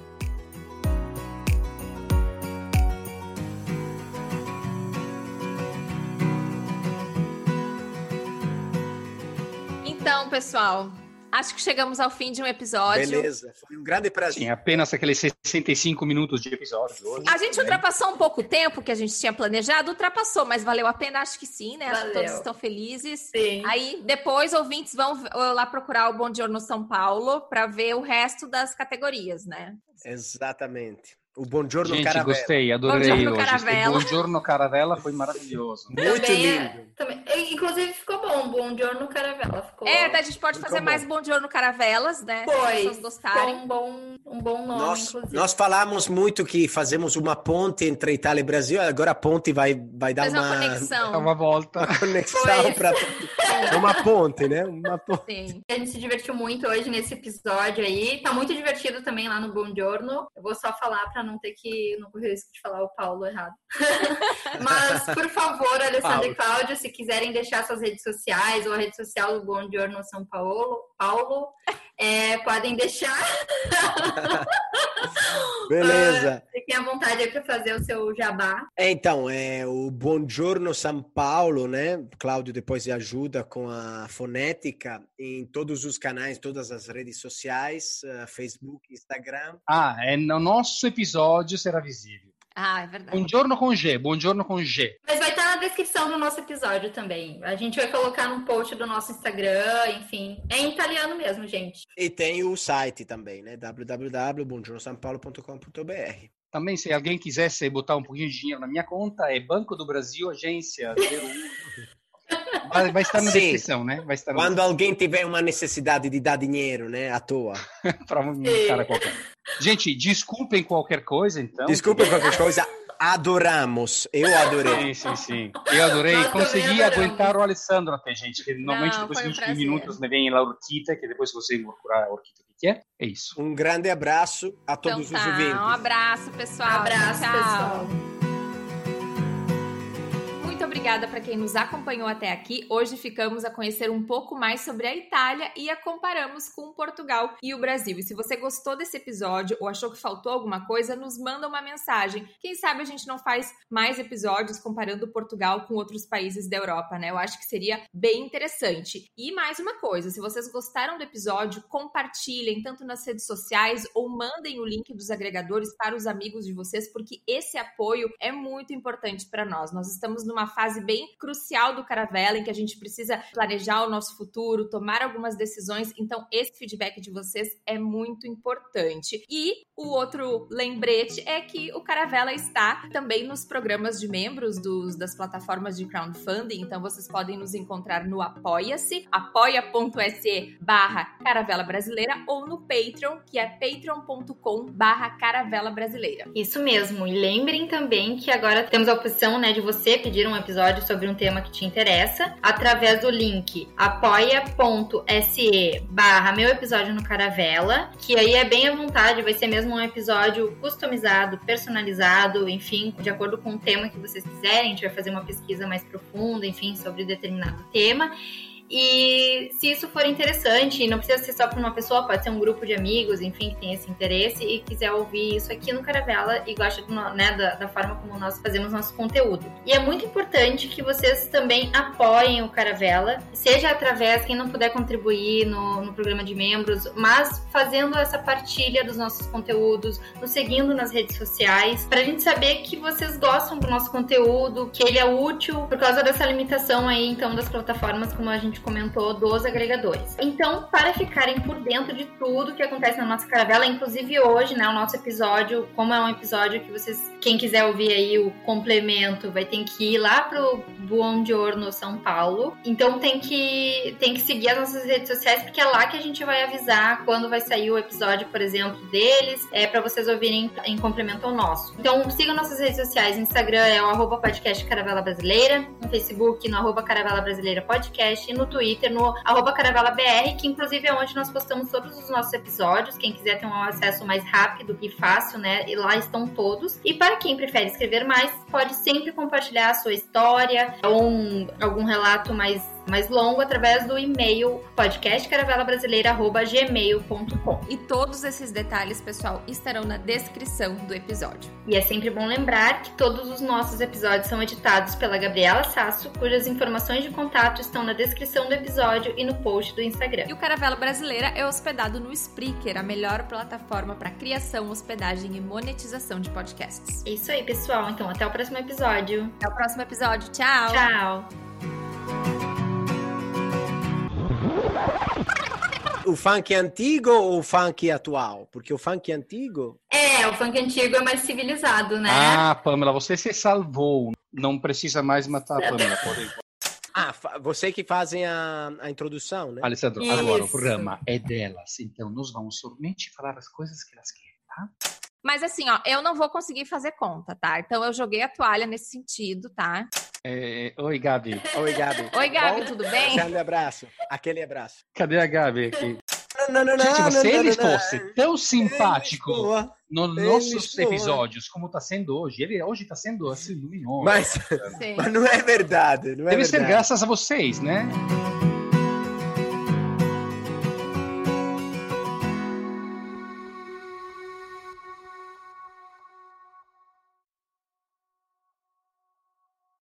Então, pessoal, acho que chegamos ao fim de um episódio. Beleza, foi um grande prazer. Sim, apenas aqueles 65 minutos de episódio hoje. A gente ultrapassou um pouco o tempo que a gente tinha planejado, ultrapassou, mas valeu a pena, acho que sim, né? Acho que Valeu. todos estão felizes. Sim. Aí, depois, ouvintes vão lá procurar o Bom Giorno São Paulo para ver o resto das categorias, né? Exatamente. O Buongiorno Gente, Caravella. gostei, adorei Buongiorno hoje. Caravella. O Buongiorno Caravella foi maravilhoso. Muito lindo. Inclusive ficou bom, Bom Giorno Caravella. Ficou, A gente pode Ficou fazer bom. mais Bom Giorno Caravelas, né? Se as Foi. pessoas gostarem. Ficou um bom nome, inclusive. Nós falamos muito que fazemos uma ponte entre Itália e Brasil, agora a ponte vai dar Faz uma uma conexão. Dá uma volta. conexão Foi. para é uma ponte, né? Uma ponte. Sim. A gente se divertiu muito hoje nesse episódio aí. Tá muito divertido também lá no Bom Giorno. Eu vou só falar para não ter que não correr o risco de falar o Paulo errado. Mas, por favor, Alessandro e Cláudio, se quiserem deixar suas redes sociais ou a rede social do Bom Giorno São Paulo, podem deixar. Beleza. Fiquem à vontade aí para fazer o seu jabá. Então, o Buongiorno São Paulo, né? Cláudio depois ajuda com a fonética em todos os canais, todas as redes sociais, Facebook, Instagram. No nosso episódio será visível. É verdade. Buongiorno com G, buongiorno com G. Mas vai estar na descrição do nosso episódio também. A gente vai colocar no post do nosso Instagram, enfim. É em italiano mesmo, gente. E tem o site também, né? www.buongiornosampaulo.com.br. Também, se alguém quisesse botar um pouquinho de dinheiro na minha conta, é Banco do Brasil, agência 01. Vai estar na Sim. descrição, né? Vai estar Quando alguém tiver uma necessidade de dar dinheiro, né? À toa. para um cara qualquer. Gente, desculpem qualquer coisa, então. Desculpa qualquer coisa. Adoramos. Eu adorei. Sim. Eu adorei. Nós Consegui também adoramos. aguentar o Alessandro até, gente. Que normalmente depois de foi um 20 prazer. minutos me vem lá a Orquita, que depois você procurar a Orquita o que é. É isso. Um grande abraço a todos Então os tá, ouvintes. um abraço, pessoal. Abraço, Tchau. pessoal. Muito obrigada para quem nos acompanhou até aqui. Hoje ficamos a conhecer um pouco mais sobre a Itália e a comparamos com Portugal e o Brasil. E se você gostou desse episódio ou achou que faltou alguma coisa, nos manda uma mensagem. Quem sabe a gente não faz mais episódios comparando Portugal com outros países da Europa, né? Eu acho que seria bem interessante. E mais uma coisa, se vocês gostaram do episódio, compartilhem tanto nas redes sociais ou mandem o link dos agregadores para os amigos de vocês, porque esse apoio é muito importante para nós. Nós estamos numa fase bem crucial do Caravela, em que a gente precisa planejar o nosso futuro, tomar algumas decisões, então esse feedback de vocês é muito importante. E o outro lembrete é que o Caravela está também nos programas de membros das plataformas de crowdfunding, então vocês podem nos encontrar no Apoia-se, apoia.se/Caravela Brasileira, ou no Patreon, que é patreon.com/Caravela Brasileira. Isso mesmo, e lembrem também que agora temos a opção, né, de você pedir um episódio sobre um tema que te interessa, através do link apoia.se/meu episódio no Caravela, que aí é bem à vontade, vai ser mesmo um episódio customizado, personalizado, enfim, de acordo com o tema que vocês quiserem. A gente vai fazer uma pesquisa mais profunda, enfim, sobre determinado tema. E se isso for interessante, não precisa ser só para uma pessoa, pode ser um grupo de amigos, enfim, que tem esse interesse e quiser ouvir isso aqui no Caravela e gosta, né, da forma como nós fazemos nosso conteúdo. E é muito importante que vocês também apoiem o Caravela, seja através, quem não puder contribuir no programa de membros, mas fazendo essa partilha dos nossos conteúdos, nos seguindo nas redes sociais, para a gente saber que vocês gostam do nosso conteúdo, que ele é útil por causa dessa limitação aí, então, das plataformas, como a gente comentou, dos agregadores. Então, para ficarem por dentro de tudo que acontece na nossa Caravela, inclusive hoje, né, o nosso episódio, como é um episódio que vocês, quem quiser ouvir aí o complemento, vai ter que ir lá pro Buongiorno São Paulo. Então, tem que seguir as nossas redes sociais, porque é lá que a gente vai avisar quando vai sair o episódio, por exemplo, deles, para vocês ouvirem em complemento ao nosso. Então, sigam nossas redes sociais. No Instagram é o @podcast Caravela Brasileira, no Facebook, no @Caravela Brasileira Podcast, e no Twitter, no @CaravelaBR, que inclusive é onde nós postamos todos os nossos episódios. Quem quiser ter um acesso mais rápido e fácil, né? E lá estão todos. E para quem prefere escrever mais, pode sempre compartilhar a sua história ou algum relato mais longo através do e-mail podcastcaravelabrasileira@gmail.com. E todos esses detalhes, pessoal, estarão na descrição do episódio. E é sempre bom lembrar que todos os nossos episódios são editados pela Gabriela Sasso, cujas informações de contato estão na descrição do episódio e no post do Instagram. E o Caravela Brasileira é hospedado no Spreaker, a melhor plataforma para criação, hospedagem e monetização de podcasts. É isso aí, pessoal. Então, até o próximo episódio. Até o próximo episódio. Tchau! Tchau! O funk antigo ou o funk atual? Porque o funk antigo... o funk antigo é mais civilizado, né? Ah, Pamela, você se salvou. Não precisa mais matar a Pamela. Você que fazem a introdução, né? Alessandro, Isso. agora o programa é delas. Então, nós vamos somente falar as coisas que elas querem, tá? Mas assim, ó, eu não vou conseguir fazer conta, tá? Então eu joguei a toalha nesse sentido, tá? Oi, Gabi. Oi, Gabi. Oi, Gabi, tudo bem? Grande abraço. Aquele abraço. Cadê a Gabi aqui? Não, Gente, se ele fosse Ele tão simpático nos nossos Lisboa. episódios como está sendo hoje, ele hoje está sendo assim, luminoso. Mas não é verdade. Não é Deve ser verdade. graças a vocês, né?